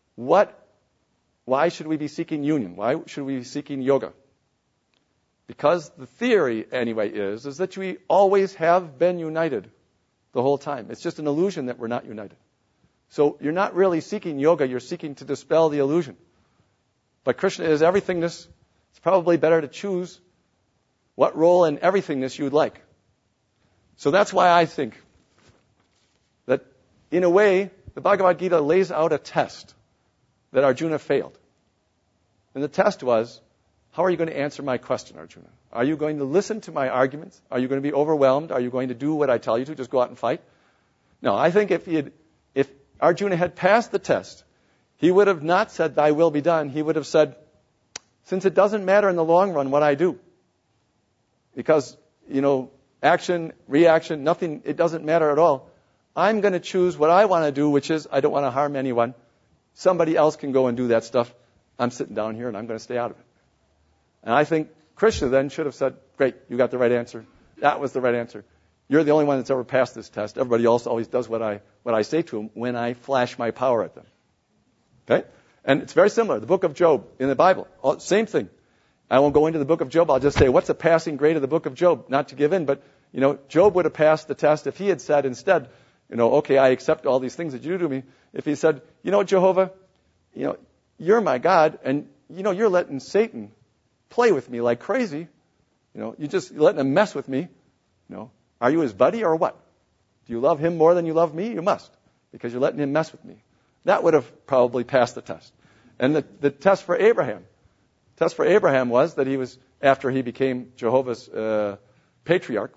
why should we be seeking union? Why should we be seeking yoga? Because the theory, anyway, is that we always have been united the whole time. It's just an illusion that we're not united. So you're not really seeking yoga, you're seeking to dispel the illusion. But Krishna is everythingness. It's probably better to choose what role in everythingness you'd like. So that's why I think that, in a way, the Bhagavad Gita lays out a test that Arjuna failed. And the test was, how are you going to answer my question, Arjuna? Are you going to listen to my arguments? Are you going to be overwhelmed? Are you going to do what I tell you to, just go out and fight? No, I think if Arjuna had passed the test, he would have not said, thy will be done. He would have said, since it doesn't matter in the long run what I do, because, action, reaction, nothing, it doesn't matter at all. I'm going to choose what I want to do, which is I don't want to harm anyone. Somebody else can go and do that stuff. I'm sitting down here and I'm going to stay out of it. And I think Krishna then should have said, great, you got the right answer. That was the right answer. You're the only one that's ever passed this test. Everybody else always does what I say to them when I flash my power at them. Okay? And it's very similar. The book of Job in the Bible, same thing. I won't go into the book of Job. I'll just say, what's a passing grade of the book of Job? Not to give in, but, Job would have passed the test if he had said instead, okay, I accept all these things that you do to me. If he said, Jehovah, you're my God, and, you're letting Satan play with me like crazy. You're letting him mess with me. Are you his buddy or what? Do you love him more than you love me? You must, because you're letting him mess with me. That would have probably passed the test. And the test for Abraham was that he was, after he became Jehovah's patriarch,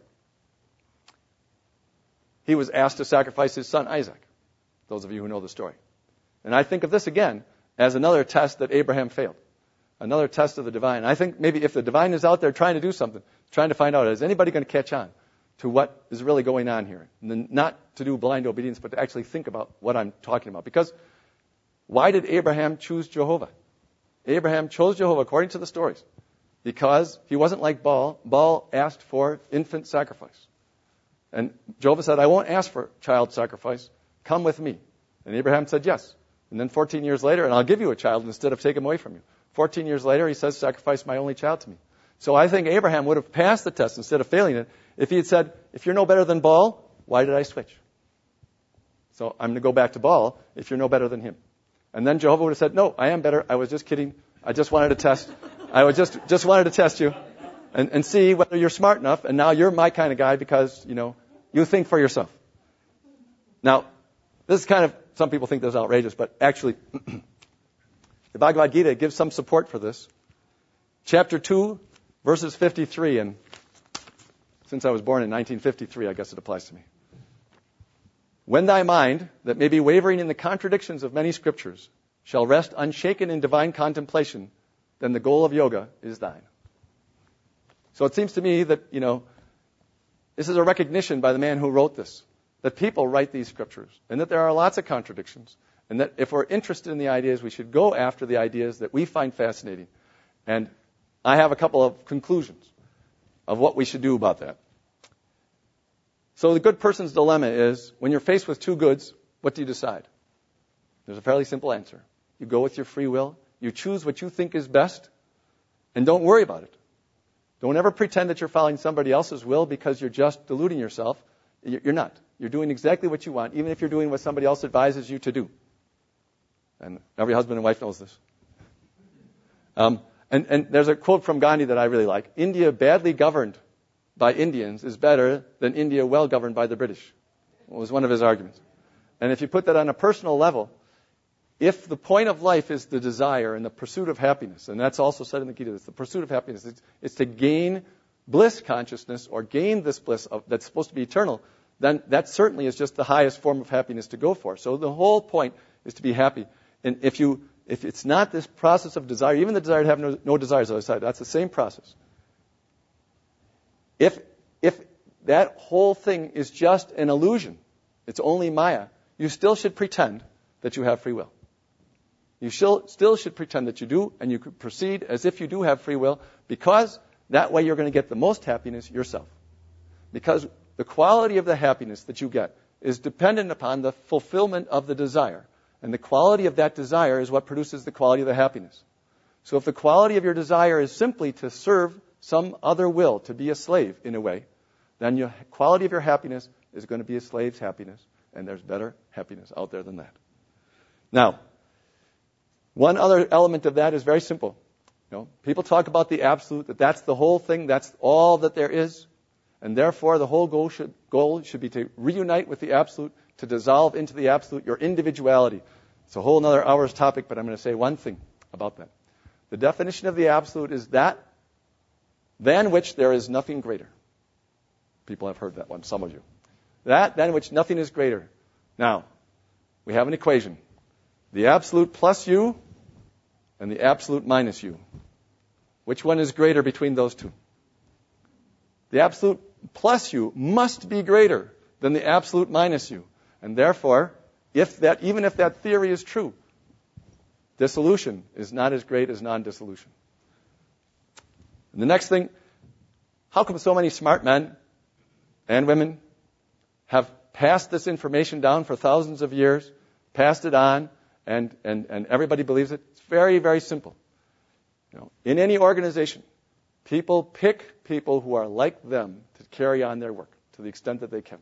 he was asked to sacrifice his son Isaac. Those of you who know the story. And I think of this again as another test that Abraham failed. Another test of the divine. I think maybe if the divine is out there trying to do something, trying to find out, is anybody going to catch on to what is really going on here? And then not to do blind obedience, but to actually think about what I'm talking about. Because why did Abraham choose Jehovah? Abraham chose Jehovah, according to the stories, because he wasn't like Baal. Baal asked for infant sacrifice. And Jehovah said, I won't ask for child sacrifice. Come with me. And Abraham said yes. And then 14 years later, and I'll give you a child instead of take him away from you. 14 years later, he says, sacrifice my only child to me. So I think Abraham would have passed the test instead of failing it if he had said, if you're no better than Baal, why did I switch? So I'm going to go back to Baal if you're no better than him. And then Jehovah would have said, no, I am better. I was just kidding. I just wanted to test. I was just wanted to test you and see whether you're smart enough. And now you're my kind of guy because, you think for yourself. Now, this is kind of, some people think this is outrageous, but actually, the Bhagavad Gita gives some support for this. Chapter 2, verses 53, and since I was born in 1953, I guess it applies to me. When thy mind, that may be wavering in the contradictions of many scriptures, shall rest unshaken in divine contemplation, then the goal of yoga is thine. So it seems to me that, this is a recognition by the man who wrote this, that people write these scriptures, and that there are lots of contradictions, and that if we're interested in the ideas, we should go after the ideas that we find fascinating. And I have a couple of conclusions of what we should do about that. So the good person's dilemma is, when you're faced with two goods, what do you decide? There's a fairly simple answer. You go with your free will, you choose what you think is best, and don't worry about it. Don't ever pretend that you're following somebody else's will because you're just deluding yourself. You're not. You're doing exactly what you want, even if you're doing what somebody else advises you to do. And every husband and wife knows this. And there's a quote from Gandhi that I really like. India badly governed by Indians is better than India well governed by the British. It was one of his arguments. And if you put that on a personal level, if the point of life is the desire and the pursuit of happiness, and that's also said in the Gita, it's the pursuit of happiness, it's to gain bliss consciousness or gain this bliss that's supposed to be eternal, then that certainly is just the highest form of happiness to go for. So the whole point is to be happy. And if it's not this process of desire, even the desire to have no desires, as I said, that's the same process. If that whole thing is just an illusion, it's only Maya, you still should pretend that you have free will. You still should pretend that you do, and you could proceed as if you do have free will, because that way you're going to get the most happiness yourself. Because the quality of the happiness that you get is dependent upon the fulfillment of the desire. And the quality of that desire is what produces the quality of the happiness. So if the quality of your desire is simply to serve some other will, to be a slave in a way, then your quality of your happiness is going to be a slave's happiness. And there's better happiness out there than that. Now, one other element of that is very simple. People talk about the absolute, that that's the whole thing, that's all that there is. And therefore, the whole goal should be to reunite with the absolute, to dissolve into the absolute your individuality. It's a whole other hour's topic, but I'm going to say one thing about that. The definition of the absolute is that than which there is nothing greater. People have heard that one, some of you. That than which nothing is greater. Now, we have an equation. The absolute plus you and the absolute minus you. Which one is greater between those two? The absolute plus you must be greater than the absolute minus you. And therefore, even if that theory is true, dissolution is not as great as non-dissolution. And the next thing, how come so many smart men and women have passed this information down for thousands of years, passed it on, and everybody believes it? It's very, very simple. In any organization, people pick people who are like them to carry on their work to the extent that they can.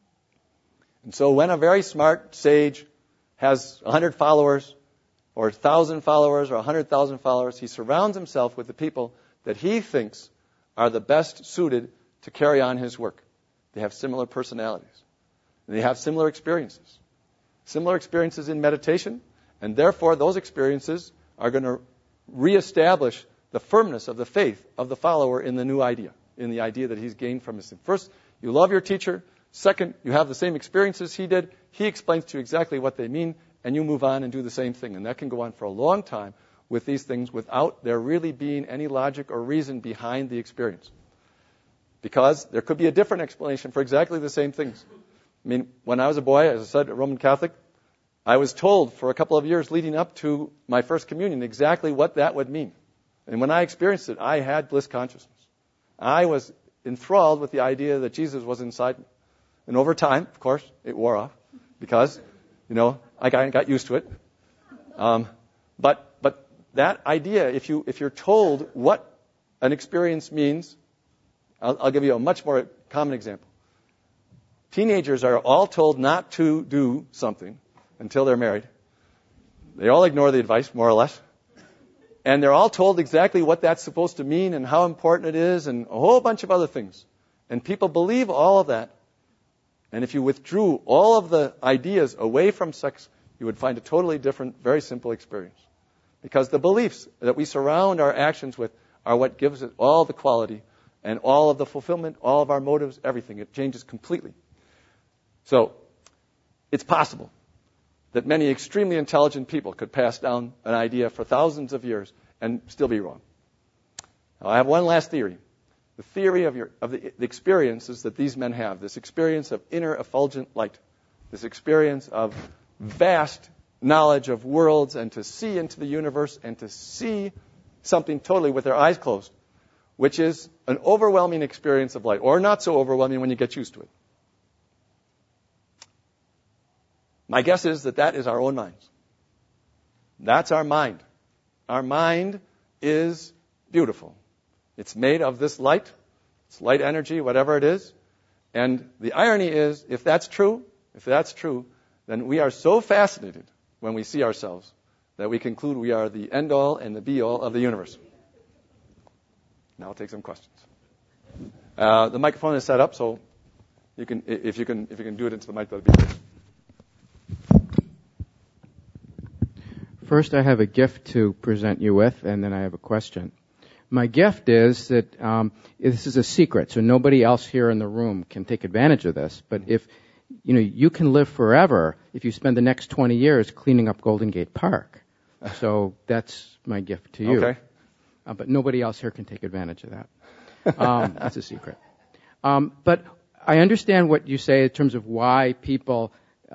And so when a very smart sage has 100 followers or 1,000 followers or 100,000 followers, he surrounds himself with the people that he thinks are the best suited to carry on his work. They have similar personalities. And they have similar experiences. Similar experiences in meditation, and therefore those experiences are going to reestablish the firmness of the faith of the follower in the new idea, in the idea that he's gained from his. First, you love your teacher. Second, you have the same experiences he did. He explains to you exactly what they mean, and you move on and do the same thing. And that can go on for a long time with these things without there really being any logic or reason behind the experience. Because there could be a different explanation for exactly the same things. I mean, when I was a boy, as I said, a Roman Catholic, I was told for a couple of years leading up to my first communion exactly what that would mean. And when I experienced it, I had bliss consciousness. I was enthralled with the idea that Jesus was inside me. And over time, of course, it wore off because, I got used to it. But that idea, if you're told what an experience means, I'll give you a much more common example. Teenagers are all told not to do something until they're married. They all ignore the advice, more or less. And they're all told exactly what that's supposed to mean and how important it is and a whole bunch of other things. And people believe all of that. And if you withdrew all of the ideas away from sex, you would find a totally different, very simple experience. Because the beliefs that we surround our actions with are what gives it all the quality and all of the fulfillment, all of our motives, everything. It changes completely. So, it's possible that many extremely intelligent people could pass down an idea for thousands of years and still be wrong. Now, I have one last theory. The theory of the experiences that these men have, this experience of inner effulgent light, this experience of vast knowledge of worlds and to see into the universe and to see something totally with their eyes closed, which is an overwhelming experience of light, or not so overwhelming when you get used to it. My guess is that is our own minds. That's our mind. Our mind is beautiful. It's made of this light. It's light energy, whatever it is. And the irony is, if that's true, then we are so fascinated when we see ourselves that we conclude we are the end-all and the be-all of the universe. Now I'll take some questions. The microphone is set up, so if you can do it into the mic, that'd be great. First, I have a gift to present you with, and then I have a question. my gift is that this is a secret, so nobody else here in the room can take advantage of this. But if you can live forever if you spend the next 20 years cleaning up Golden Gate Park. So that's my gift to you. Okay. But nobody else here can take advantage of that. That's a secret. But I understand what you say in terms of why people,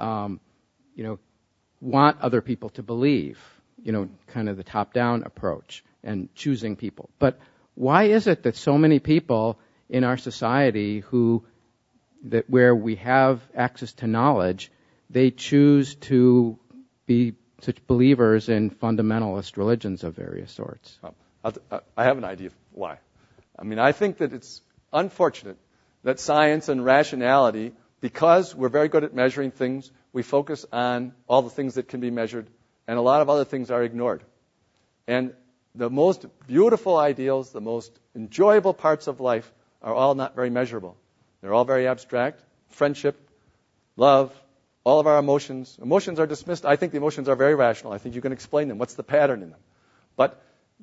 want other people to believe, kind of the top-down approach and choosing people. But why is it that so many people in our society where we have access to knowledge, they choose to be such believers in fundamentalist religions of various sorts? I have an idea why. I think that it's unfortunate that science and rationality, because we're very good at measuring things, we focus on all the things that can be measured, and a lot of other things are ignored. And the most beautiful ideals, the most enjoyable parts of life are all not very measurable. They're all very abstract. Friendship, love, all of our emotions. Emotions are dismissed. I think the emotions are very rational. I think you can explain them. What's the pattern in them? But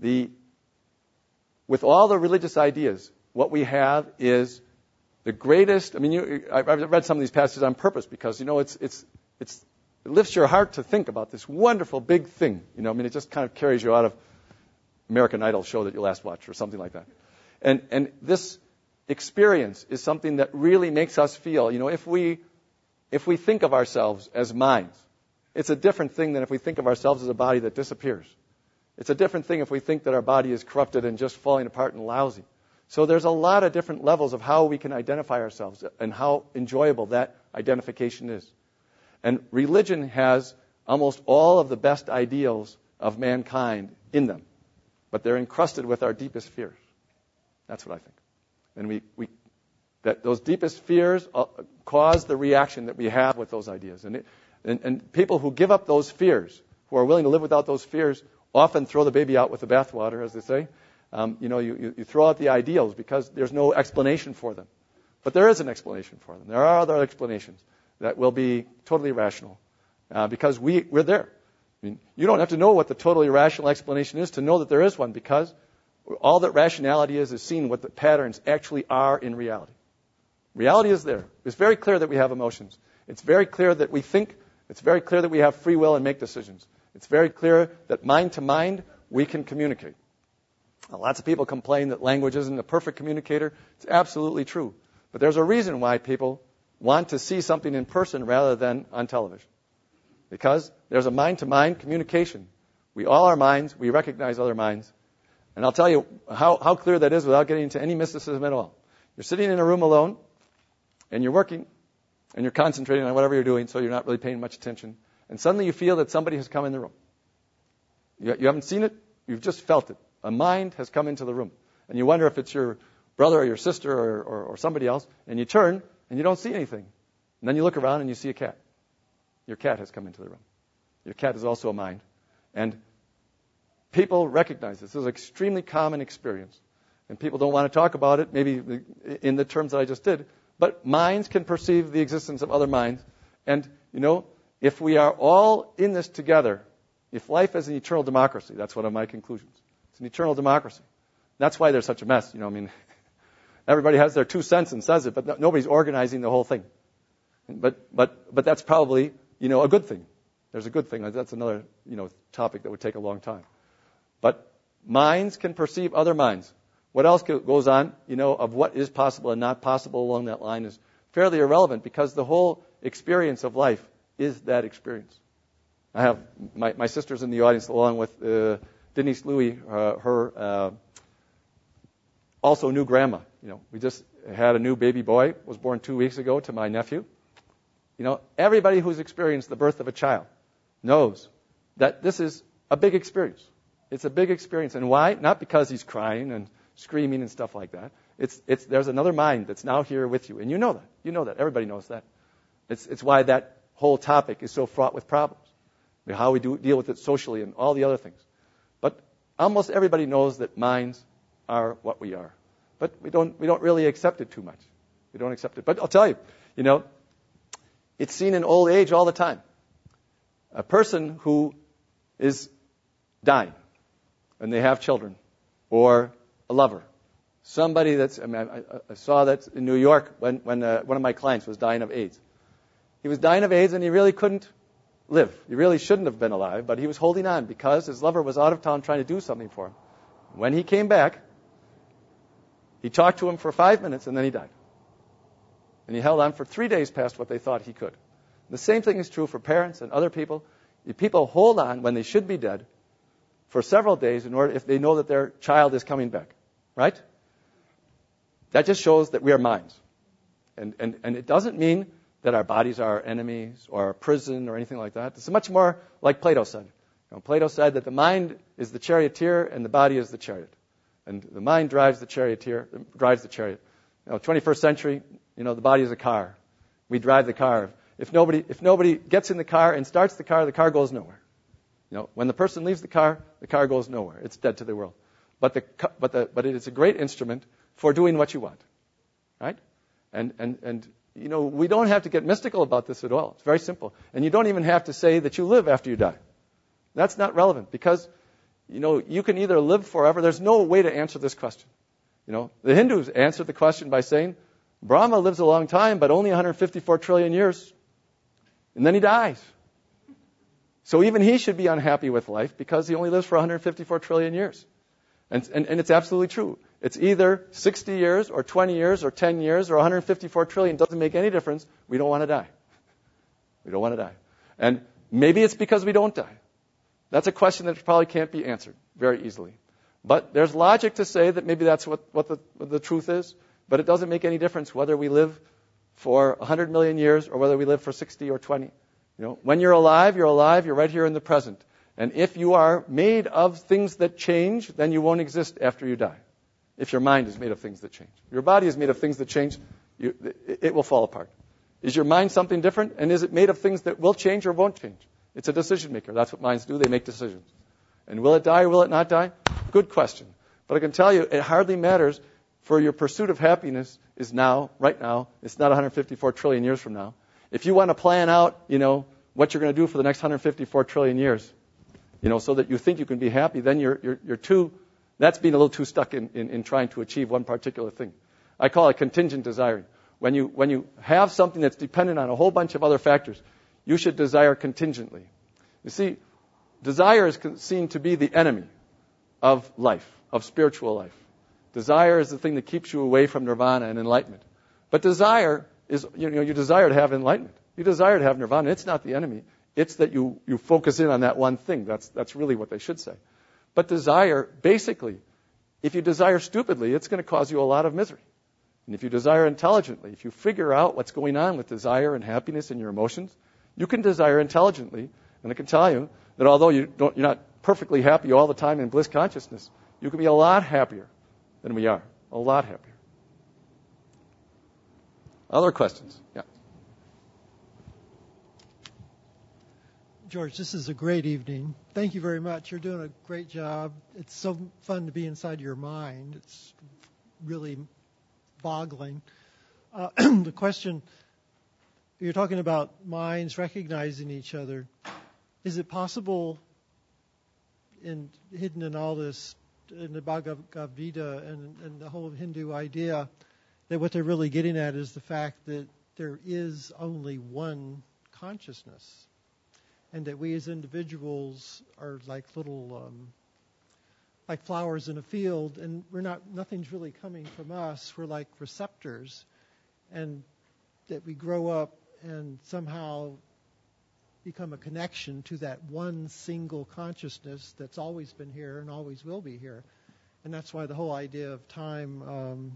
with all the religious ideas, what we have is the greatest. I've read some of these passages on purpose because it lifts your heart to think about this wonderful big thing. It just kind of carries you out of American Idol show that you last watched or something like that. And this experience is something that really makes us feel. If we think of ourselves as minds, it's a different thing than if we think of ourselves as a body that disappears. It's a different thing if we think that our body is corrupted and just falling apart and lousy. So there's a lot of different levels of how we can identify ourselves and how enjoyable that identification is. And religion has almost all of the best ideals of mankind in them, but they're encrusted with our deepest fears. That's what I think. And that those deepest fears cause the reaction that we have with those ideas. And people who give up those fears, who are willing to live without those fears, often throw the baby out with the bathwater, as they say. You throw out the ideals because there's no explanation for them. But there is an explanation for them. There are other explanations that will be totally rational because we're there. You don't have to know what the totally rational explanation is to know that there is one, because all that rationality is seeing what the patterns actually are in reality. Reality is there. It's very clear that we have emotions. It's very clear that we think. It's very clear that we have free will and make decisions. It's very clear that mind to mind we can communicate. Now, lots of people complain that language isn't a perfect communicator. It's absolutely true. But there's a reason why people want to see something in person rather than on television. Because there's a mind-to-mind communication. We all are minds. We recognize other minds. And I'll tell you how clear that is without getting into any mysticism at all. You're sitting in a room alone, and you're working, and you're concentrating on whatever you're doing, so you're not really paying much attention. And suddenly you feel that somebody has come in the room. You haven't seen it. You've just felt it. A mind has come into the room. And you wonder if it's your brother or your sister or somebody else. And you turn, and you don't see anything. And then you look around, and you see a cat. Your cat has come into the room. Your cat is also a mind. And people recognize this. This is an extremely common experience. And people don't want to talk about it, maybe in the terms that I just did. But minds can perceive the existence of other minds. And, if we are all in this together, if life is an eternal democracy, that's one of my conclusions. It's an eternal democracy. That's why there's such a mess. Everybody has their 2 cents and says it, but nobody's organizing the whole thing. But that's probably, a good thing. There's a good thing. That's another, topic that would take a long time. But minds can perceive other minds. What else goes on, of what is possible and not possible along that line is fairly irrelevant, because the whole experience of life is that experience. I have my sister's in the audience, along with Denise Louie, her also new grandma. We just had a new baby boy, was born 2 weeks ago, to my nephew. Everybody who's experienced the birth of a child knows that this is a big experience. It's a big experience. And why? Not because he's crying and screaming and stuff like that. There's another mind that's now here with you. And you know that. You know that. Everybody knows that. It's why that whole topic is so fraught with problems. How we deal with it socially and all the other things. But almost everybody knows that minds are what we are. But we don't really accept it too much. We don't accept it. But I'll tell you, it's seen in old age all the time. A person who is dying and they have children, or a lover. Somebody that's, I saw that in New York when one of my clients was dying of AIDS. He was dying of AIDS and he really couldn't live. He really shouldn't have been alive, but he was holding on because his lover was out of town trying to do something for him. When he came back, he talked to him for 5 minutes and then he died. And he held on for 3 days past what they thought he could. The same thing is true for parents and other people. People hold on when they should be dead for several days in order if they know that their child is coming back. Right? That just shows that we are minds. And it doesn't mean that our bodies are our enemies or a prison or anything like that. It's much more like Plato said. Plato said that the mind is the charioteer and the body is the chariot. And the mind drives the chariot. 21st century, the body is a car. We drive the car. If nobody gets in the car and starts the car goes nowhere. When the person leaves the car goes nowhere. It's dead to the world. But it is a great instrument for doing what you want, right? And we don't have to get mystical about this at all. It's very simple. And you don't even have to say that you live after you die. That's not relevant because, you can either live forever. There's no way to answer this question. The Hindus answered the question by saying, Brahma lives a long time, but only 154 trillion years. And then he dies. So even he should be unhappy with life because he only lives for 154 trillion years. And it's absolutely true. It's either 60 years or 20 years or 10 years or 154 trillion. It doesn't make any difference. We don't want to die. We don't want to die. And maybe it's because we don't die. That's a question that probably can't be answered very easily. But there's logic to say that maybe that's what the truth is. But it doesn't make any difference whether we live for 100 million years or whether we live for 60 or 20. When you're alive, you're right here in the present. And if you are made of things that change, then you won't exist after you die. If your mind is made of things that change. Your body is made of things that change, it will fall apart. Is your mind something different? And is it made of things that will change or won't change? It's a decision maker. That's what minds do. They make decisions. And will it die or will it not die? Good question. But I can tell you, it hardly matters, for your pursuit of happiness is now, right now. It's not 154 trillion years from now. If you want to plan out, what you're going to do for the next 154 trillion years, so that you think you can be happy, then that's being a little too stuck in trying to achieve one particular thing. I call it contingent desiring. When you have something that's dependent on a whole bunch of other factors, you should desire contingently. You see, desire is seen to be the enemy of life, of spiritual life. Desire is the thing that keeps you away from nirvana and enlightenment. But desire is, you desire to have enlightenment. You desire to have nirvana. It's not the enemy. It's that you focus in on that one thing. That's really what they should say. But desire, basically, if you desire stupidly, it's going to cause you a lot of misery. And if you desire intelligently, if you figure out what's going on with desire and happiness in your emotions, you can desire intelligently. And I can tell you that although you're not perfectly happy all the time in bliss consciousness, you can be a lot happier than we are. A lot happier. Other questions? Yeah. George, this is a great evening. Thank you very much. You're doing a great job. It's so fun to be inside your mind. It's really boggling. The question, you're talking about minds recognizing each other. Is it possible, hidden in all this, in the Bhagavad Gita and the whole Hindu idea, that what they're really getting at is the fact that there is only one consciousness? And that we as individuals are like little, like flowers in a field, and nothing's really coming from us. We're like receptors, and that we grow up and somehow become a connection to that one single consciousness that's always been here and always will be here. And that's why the whole idea of time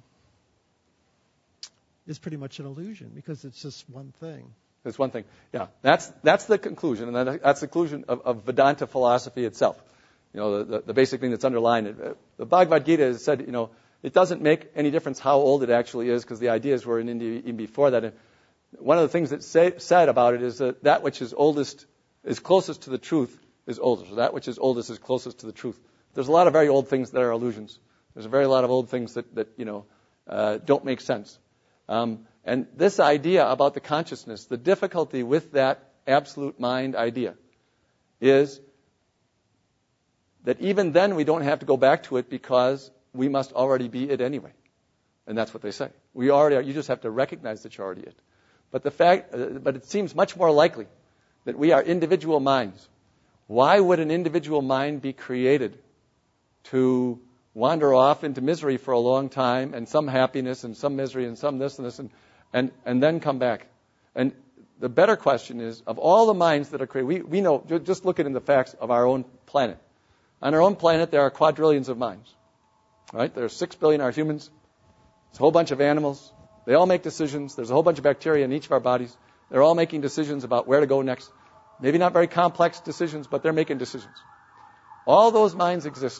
is pretty much an illusion, because it's just one thing. There's one thing. Yeah, that's the conclusion, and that's the conclusion of Vedanta philosophy itself. The basic thing that's underlying it. The Bhagavad Gita has said, it doesn't make any difference how old it actually is, because the ideas were in India even before that. And one of the things that's said about it is that which is oldest, is closest to the truth, is oldest. So that which is oldest is closest to the truth. There's a lot of very old things that are illusions. There's a very lot of old things that don't make sense. And this idea about the consciousness, the difficulty with that absolute mind idea is that even then we don't have to go back to it, because we must already be it anyway. And that's what they say. We already are. You just have to recognize that you're already it. But it seems much more likely that we are individual minds. Why would an individual mind be created to wander off into misery for a long time, and some happiness and some misery and some this and this, and then come back? And the better question is, of all the minds that are created, we know, just looking at the facts of our own planet. On our own planet, there are quadrillions of minds. Right? There are 6 billion are humans. There's a whole bunch of animals. They all make decisions. There's a whole bunch of bacteria in each of our bodies. They're all making decisions about where to go next. Maybe not very complex decisions, but they're making decisions. All those minds exist.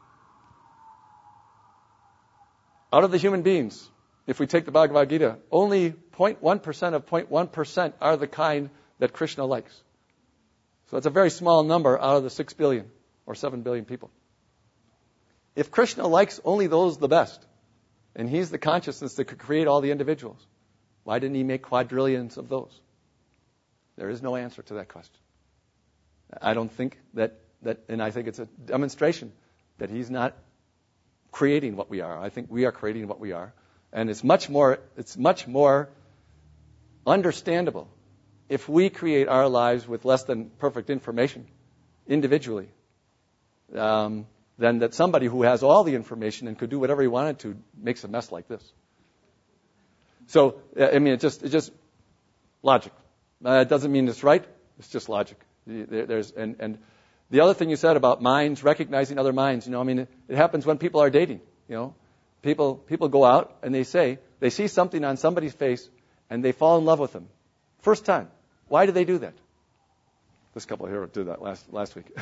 Out of the human beings, if we take the Bhagavad Gita, only 0.1% of 0.1% are the kind that Krishna likes. So it's a very small number out of the 6 billion or 7 billion people. If Krishna likes only those the best, and he's the consciousness that could create all the individuals, why didn't he make quadrillions of those? There is no answer to that question. I don't think that, and I think it's a demonstration that he's not creating what we are. I think we are creating what we are. And it's much more understandable if we create our lives with less than perfect information individually, than that somebody who has all the information and could do whatever he wanted to makes a mess like this. So, I mean, it's just logic. It doesn't mean it's right. It's just logic. And the other thing you said about minds recognizing other minds, I mean, it happens when people are dating. People go out and they see something on somebody's face and they fall in love with them. First time. Why do they do that? This couple here did that last week.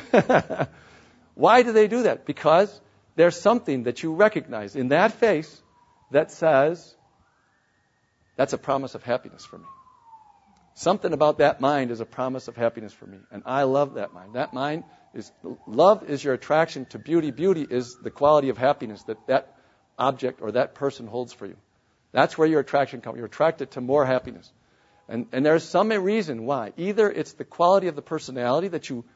Why do they do that? Because there's something that you recognize in that face that says, that's a promise of happiness for me. Something about that mind is a promise of happiness for me. And I love that mind. That mind is, love is your attraction to beauty. Beauty is the quality of happiness that object or that person holds for you. That's where your attraction comes. You're attracted to more happiness. And there's some reason why. Either it's the quality of the personality that you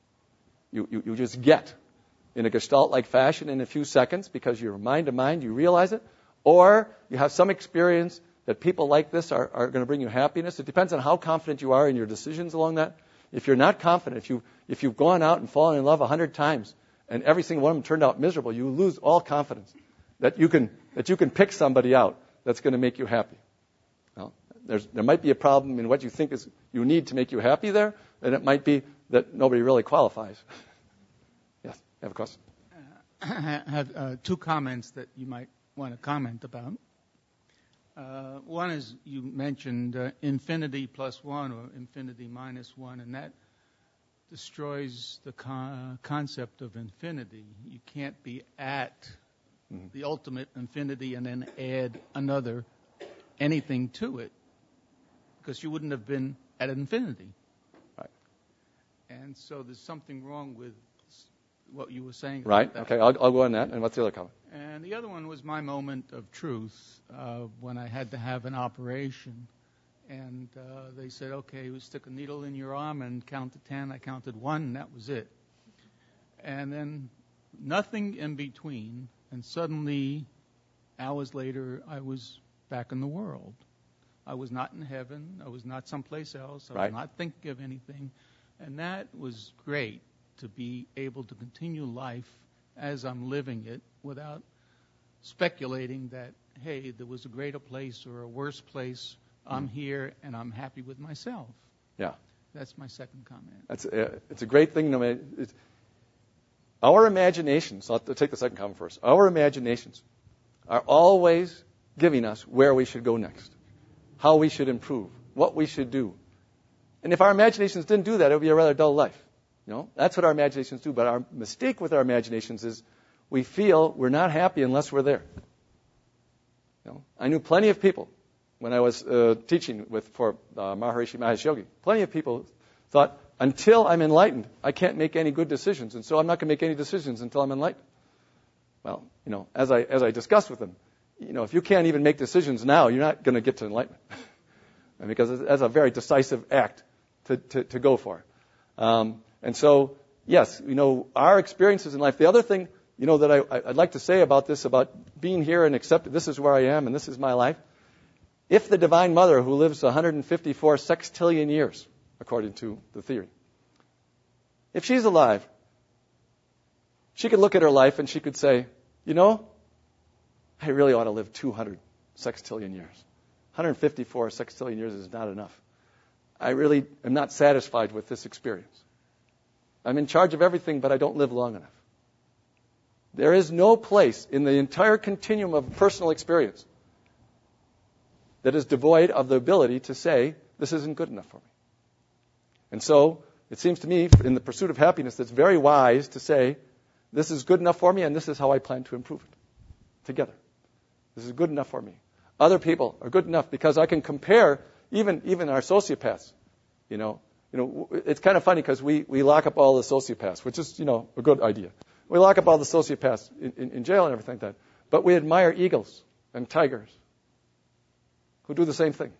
just get in a Gestalt-like fashion in a few seconds because you're mind to mind, you realize it, or you have some experience that people like this are going to bring you happiness. It depends on how confident you are in your decisions along that. If you're not confident, if you've gone out and fallen in love 100 times and every single one of them turned out miserable, you lose all confidence that you can pick somebody out that's going to make you happy. Well, there might be a problem in what you think is you need to make you happy there, and it might be that nobody really qualifies. Yes, I have a question. I have 2 comments that you might want to comment about. One is you mentioned infinity plus 1 or infinity minus 1, and that destroys the concept of infinity. You can't be at the ultimate infinity and then add another anything to it, because you wouldn't have been at infinity. Right. And so there's something wrong with what you were saying. Right. Okay, I'll go on that. And what's the other comment? And the other one was my moment of truth when I had to have an operation. And they said, okay, we stick a needle in your arm and count to 10. I counted 1, and that was it. And then nothing in between. And suddenly, hours later, I was back in the world. I was not in heaven. I was not someplace else. I was not thinking of anything. And that was great, to be able to continue life as I'm living it without speculating that, hey, there was a greater place or a worse place. I'm here and I'm happy with myself. Yeah. That's my second comment. It's a great thing. Our imaginations, I'll take the second comment first. Our imaginations are always giving us where we should go next, how we should improve, what we should do. And if our imaginations didn't do that, it would be a rather dull life. That's what our imaginations do. But our mistake with our imaginations is we feel we're not happy unless we're there. I knew plenty of people when I was teaching for Maharishi Mahesh Yogi. Plenty of people thought, until I'm enlightened, I can't make any good decisions, and so I'm not going to make any decisions until I'm enlightened. Well, as I discussed with them, if you can't even make decisions now, you're not going to get to enlightenment, because that's a very decisive act to go for. And so, yes, our experiences in life. The other thing that I'd like to say about this, about being here and accepting this is where I am and this is my life. If the Divine Mother, who lives 154 sextillion years, according to the theory, if she's alive, she could look at her life and she could say, I really ought to live 200 sextillion years. 154 sextillion years is not enough. I really am not satisfied with this experience. I'm in charge of everything, but I don't live long enough. There is no place in the entire continuum of personal experience that is devoid of the ability to say, this isn't good enough for me. And so, it seems to me, in the pursuit of happiness, that's very wise to say, this is good enough for me, and this is how I plan to improve it. Together. This is good enough for me. Other people are good enough because I can compare even our sociopaths. It's kind of funny because we lock up all the sociopaths, which is, a good idea. We lock up all the sociopaths in jail and everything like that. But we admire eagles and tigers who do the same thing.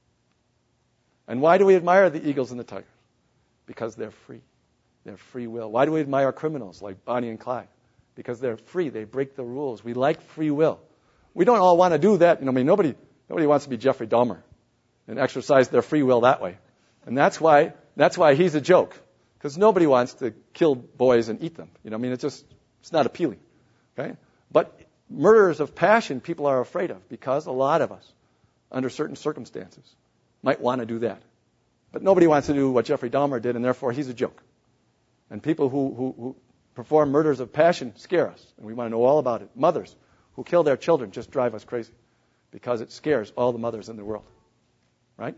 And why do we admire the eagles and the tigers? Because they're free. They're free will. Why do we admire criminals like Bonnie and Clyde? Because they're free. They break the rules. We like free will. We don't all want to do that. Nobody wants to be Jeffrey Dahmer and exercise their free will that way. And that's why he's a joke. Because nobody wants to kill boys and eat them. It's not appealing. Okay? But murders of passion people are afraid of because a lot of us, under certain circumstances, might want to do that. But nobody wants to do what Jeffrey Dahmer did, and therefore he's a joke. And people who perform murders of passion scare us, and we want to know all about it. Mothers who kill their children just drive us crazy because it scares all the mothers in the world. Right?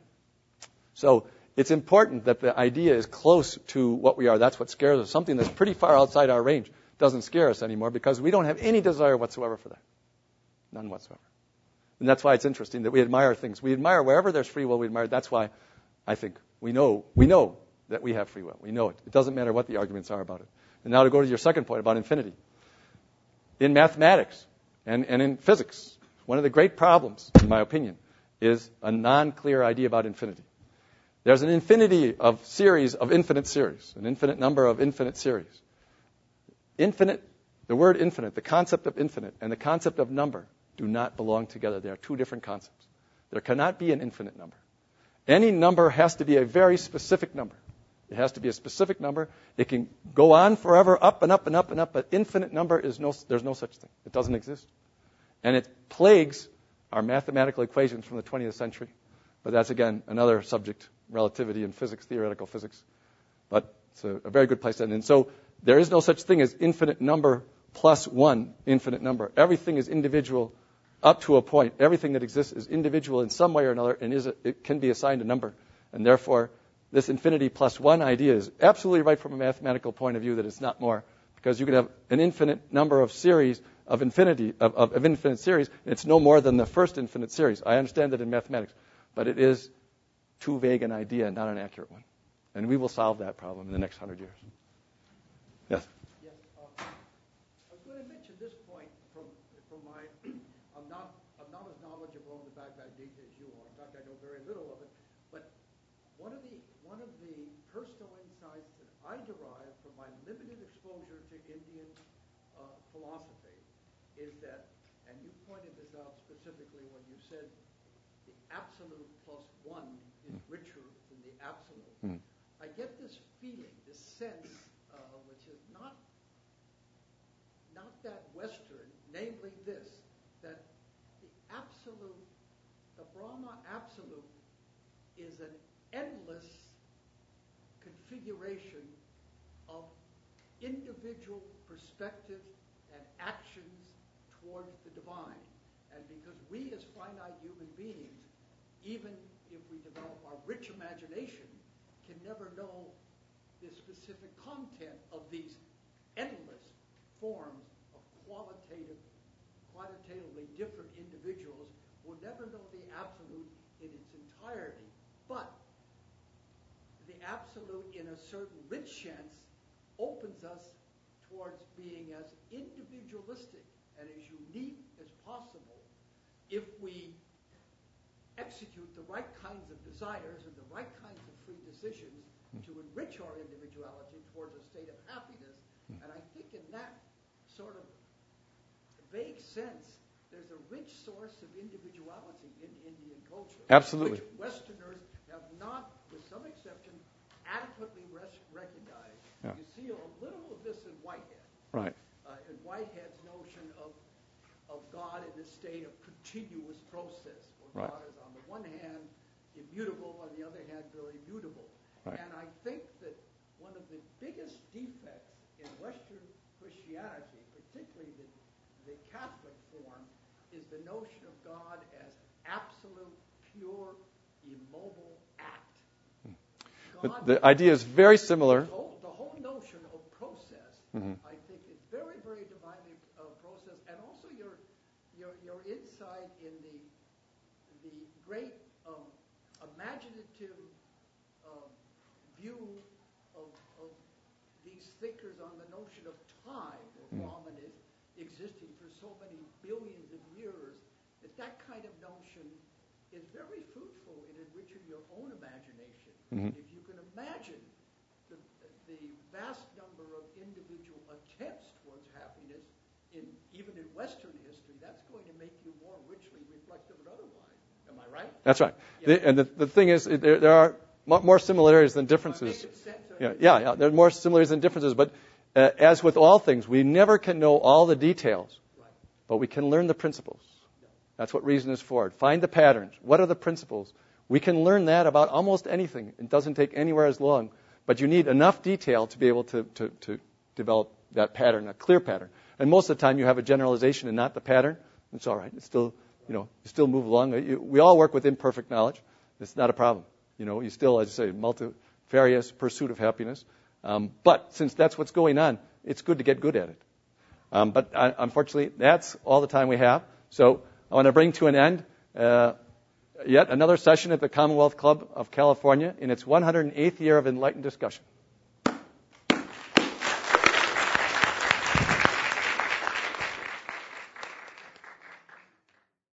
So it's important that the idea is close to what we are. That's what scares us. Something that's pretty far outside our range doesn't scare us anymore because we don't have any desire whatsoever for that. None whatsoever. And that's why it's interesting that we admire things. We admire wherever there's free will, we admire. That's why I think we know that we have free will. We know it. It doesn't matter what the arguments are about it. And now to go to your second point about infinity. In mathematics and in physics, one of the great problems, in my opinion, is a non-clear idea about infinity. There's an infinity of series of infinite series, an infinite number of infinite series. Infinite, the word infinite, the concept of infinite, and the concept of number do not belong together. They are two different concepts. There cannot be an infinite number. Any number has to be a very specific number. It has to be a specific number. It can go on forever, up and up and up and up, but infinite number there's no such thing. It doesn't exist. And it plagues our mathematical equations from the 20th century. But that's, again, another subject, relativity and physics, theoretical physics. But it's a very good place to end. And so there is no such thing as infinite number plus one infinite number. Everything is individual up to a point. Everything that exists is individual in some way or another, and it can be assigned a number. And therefore, this infinity plus one idea is absolutely right from a mathematical point of view that it's not more, because you could have an infinite number of series of infinite series, and it's no more than the first infinite series. I understand that in mathematics, but it is too vague an idea, not an accurate one. And we will solve that problem in the next 100 years. Yes? Yes. I was going to mention this point from my. I'm not as knowledgeable in the Bhagavad Gita as you are. In fact, I know very little of it. But one of the personal insights that I derive from my limited exposure to Indian philosophy is that, and you pointed this out specifically when you said the absolute plus one is richer than the absolute. Mm. I get this feeling, this sense, which is not that Western, namely this, that the Brahma absolute is an endless configuration of individual perspectives and actions towards the divine. And because we as finite human beings, even if we develop our rich imagination, can never know the specific content of these endless forms of qualitatively different individuals, will never know the absolute in its entirety. But the absolute, in a certain rich sense, opens us towards being as individualistic and as unique as possible if we execute the right kinds of desires and the right kinds of free decisions to enrich our individuality towards a state of happiness. And I think in that sort of vague sense, there's a rich source of individuality in Indian culture. Absolutely. Which Westerners have not, with some exception, adequately recognized. Yeah. You see a little of this in Whitehead. Right. In Whitehead's notion of God in a state of continuous process, where God is on the one hand immutable, on the other hand very mutable. Right. And I think that one of the biggest defects in Western Christianity, particularly the Catholic form, is the notion of God as absolute, pure, immobile act. The idea is very similar. The whole notion of process, I think, is very, very divinely process, and also your insight in the great imaginative view of these thinkers on the notion of time, where Brahman is existing for so many billions of years, that kind of notion is very fruitful in enriching your own imagination. If you can imagine the vast number of individual attempts towards happiness, even in Western history, that's going to make you more richly reflective than otherwise. Am I right? That's right. Yeah. And the thing is, there are more similarities than differences. Yeah. There are more similarities than differences. But as with all things, we never can know all the details, but we can learn the principles. That's what reason is for. Find the patterns. What are the principles? We can learn that about almost anything. It doesn't take anywhere as long. But you need enough detail to be able to develop that pattern, a clear pattern. And most of the time you have a generalization and not the pattern. It's all right. It's still, you still move along. We all work with imperfect knowledge. It's not a problem. You still, as I say, multifarious pursuit of happiness. But since that's what's going on, it's good to get good at it. But unfortunately, that's all the time we have. So I want to bring to an end yet another session at the Commonwealth Club of California in its 108th year of enlightened discussion.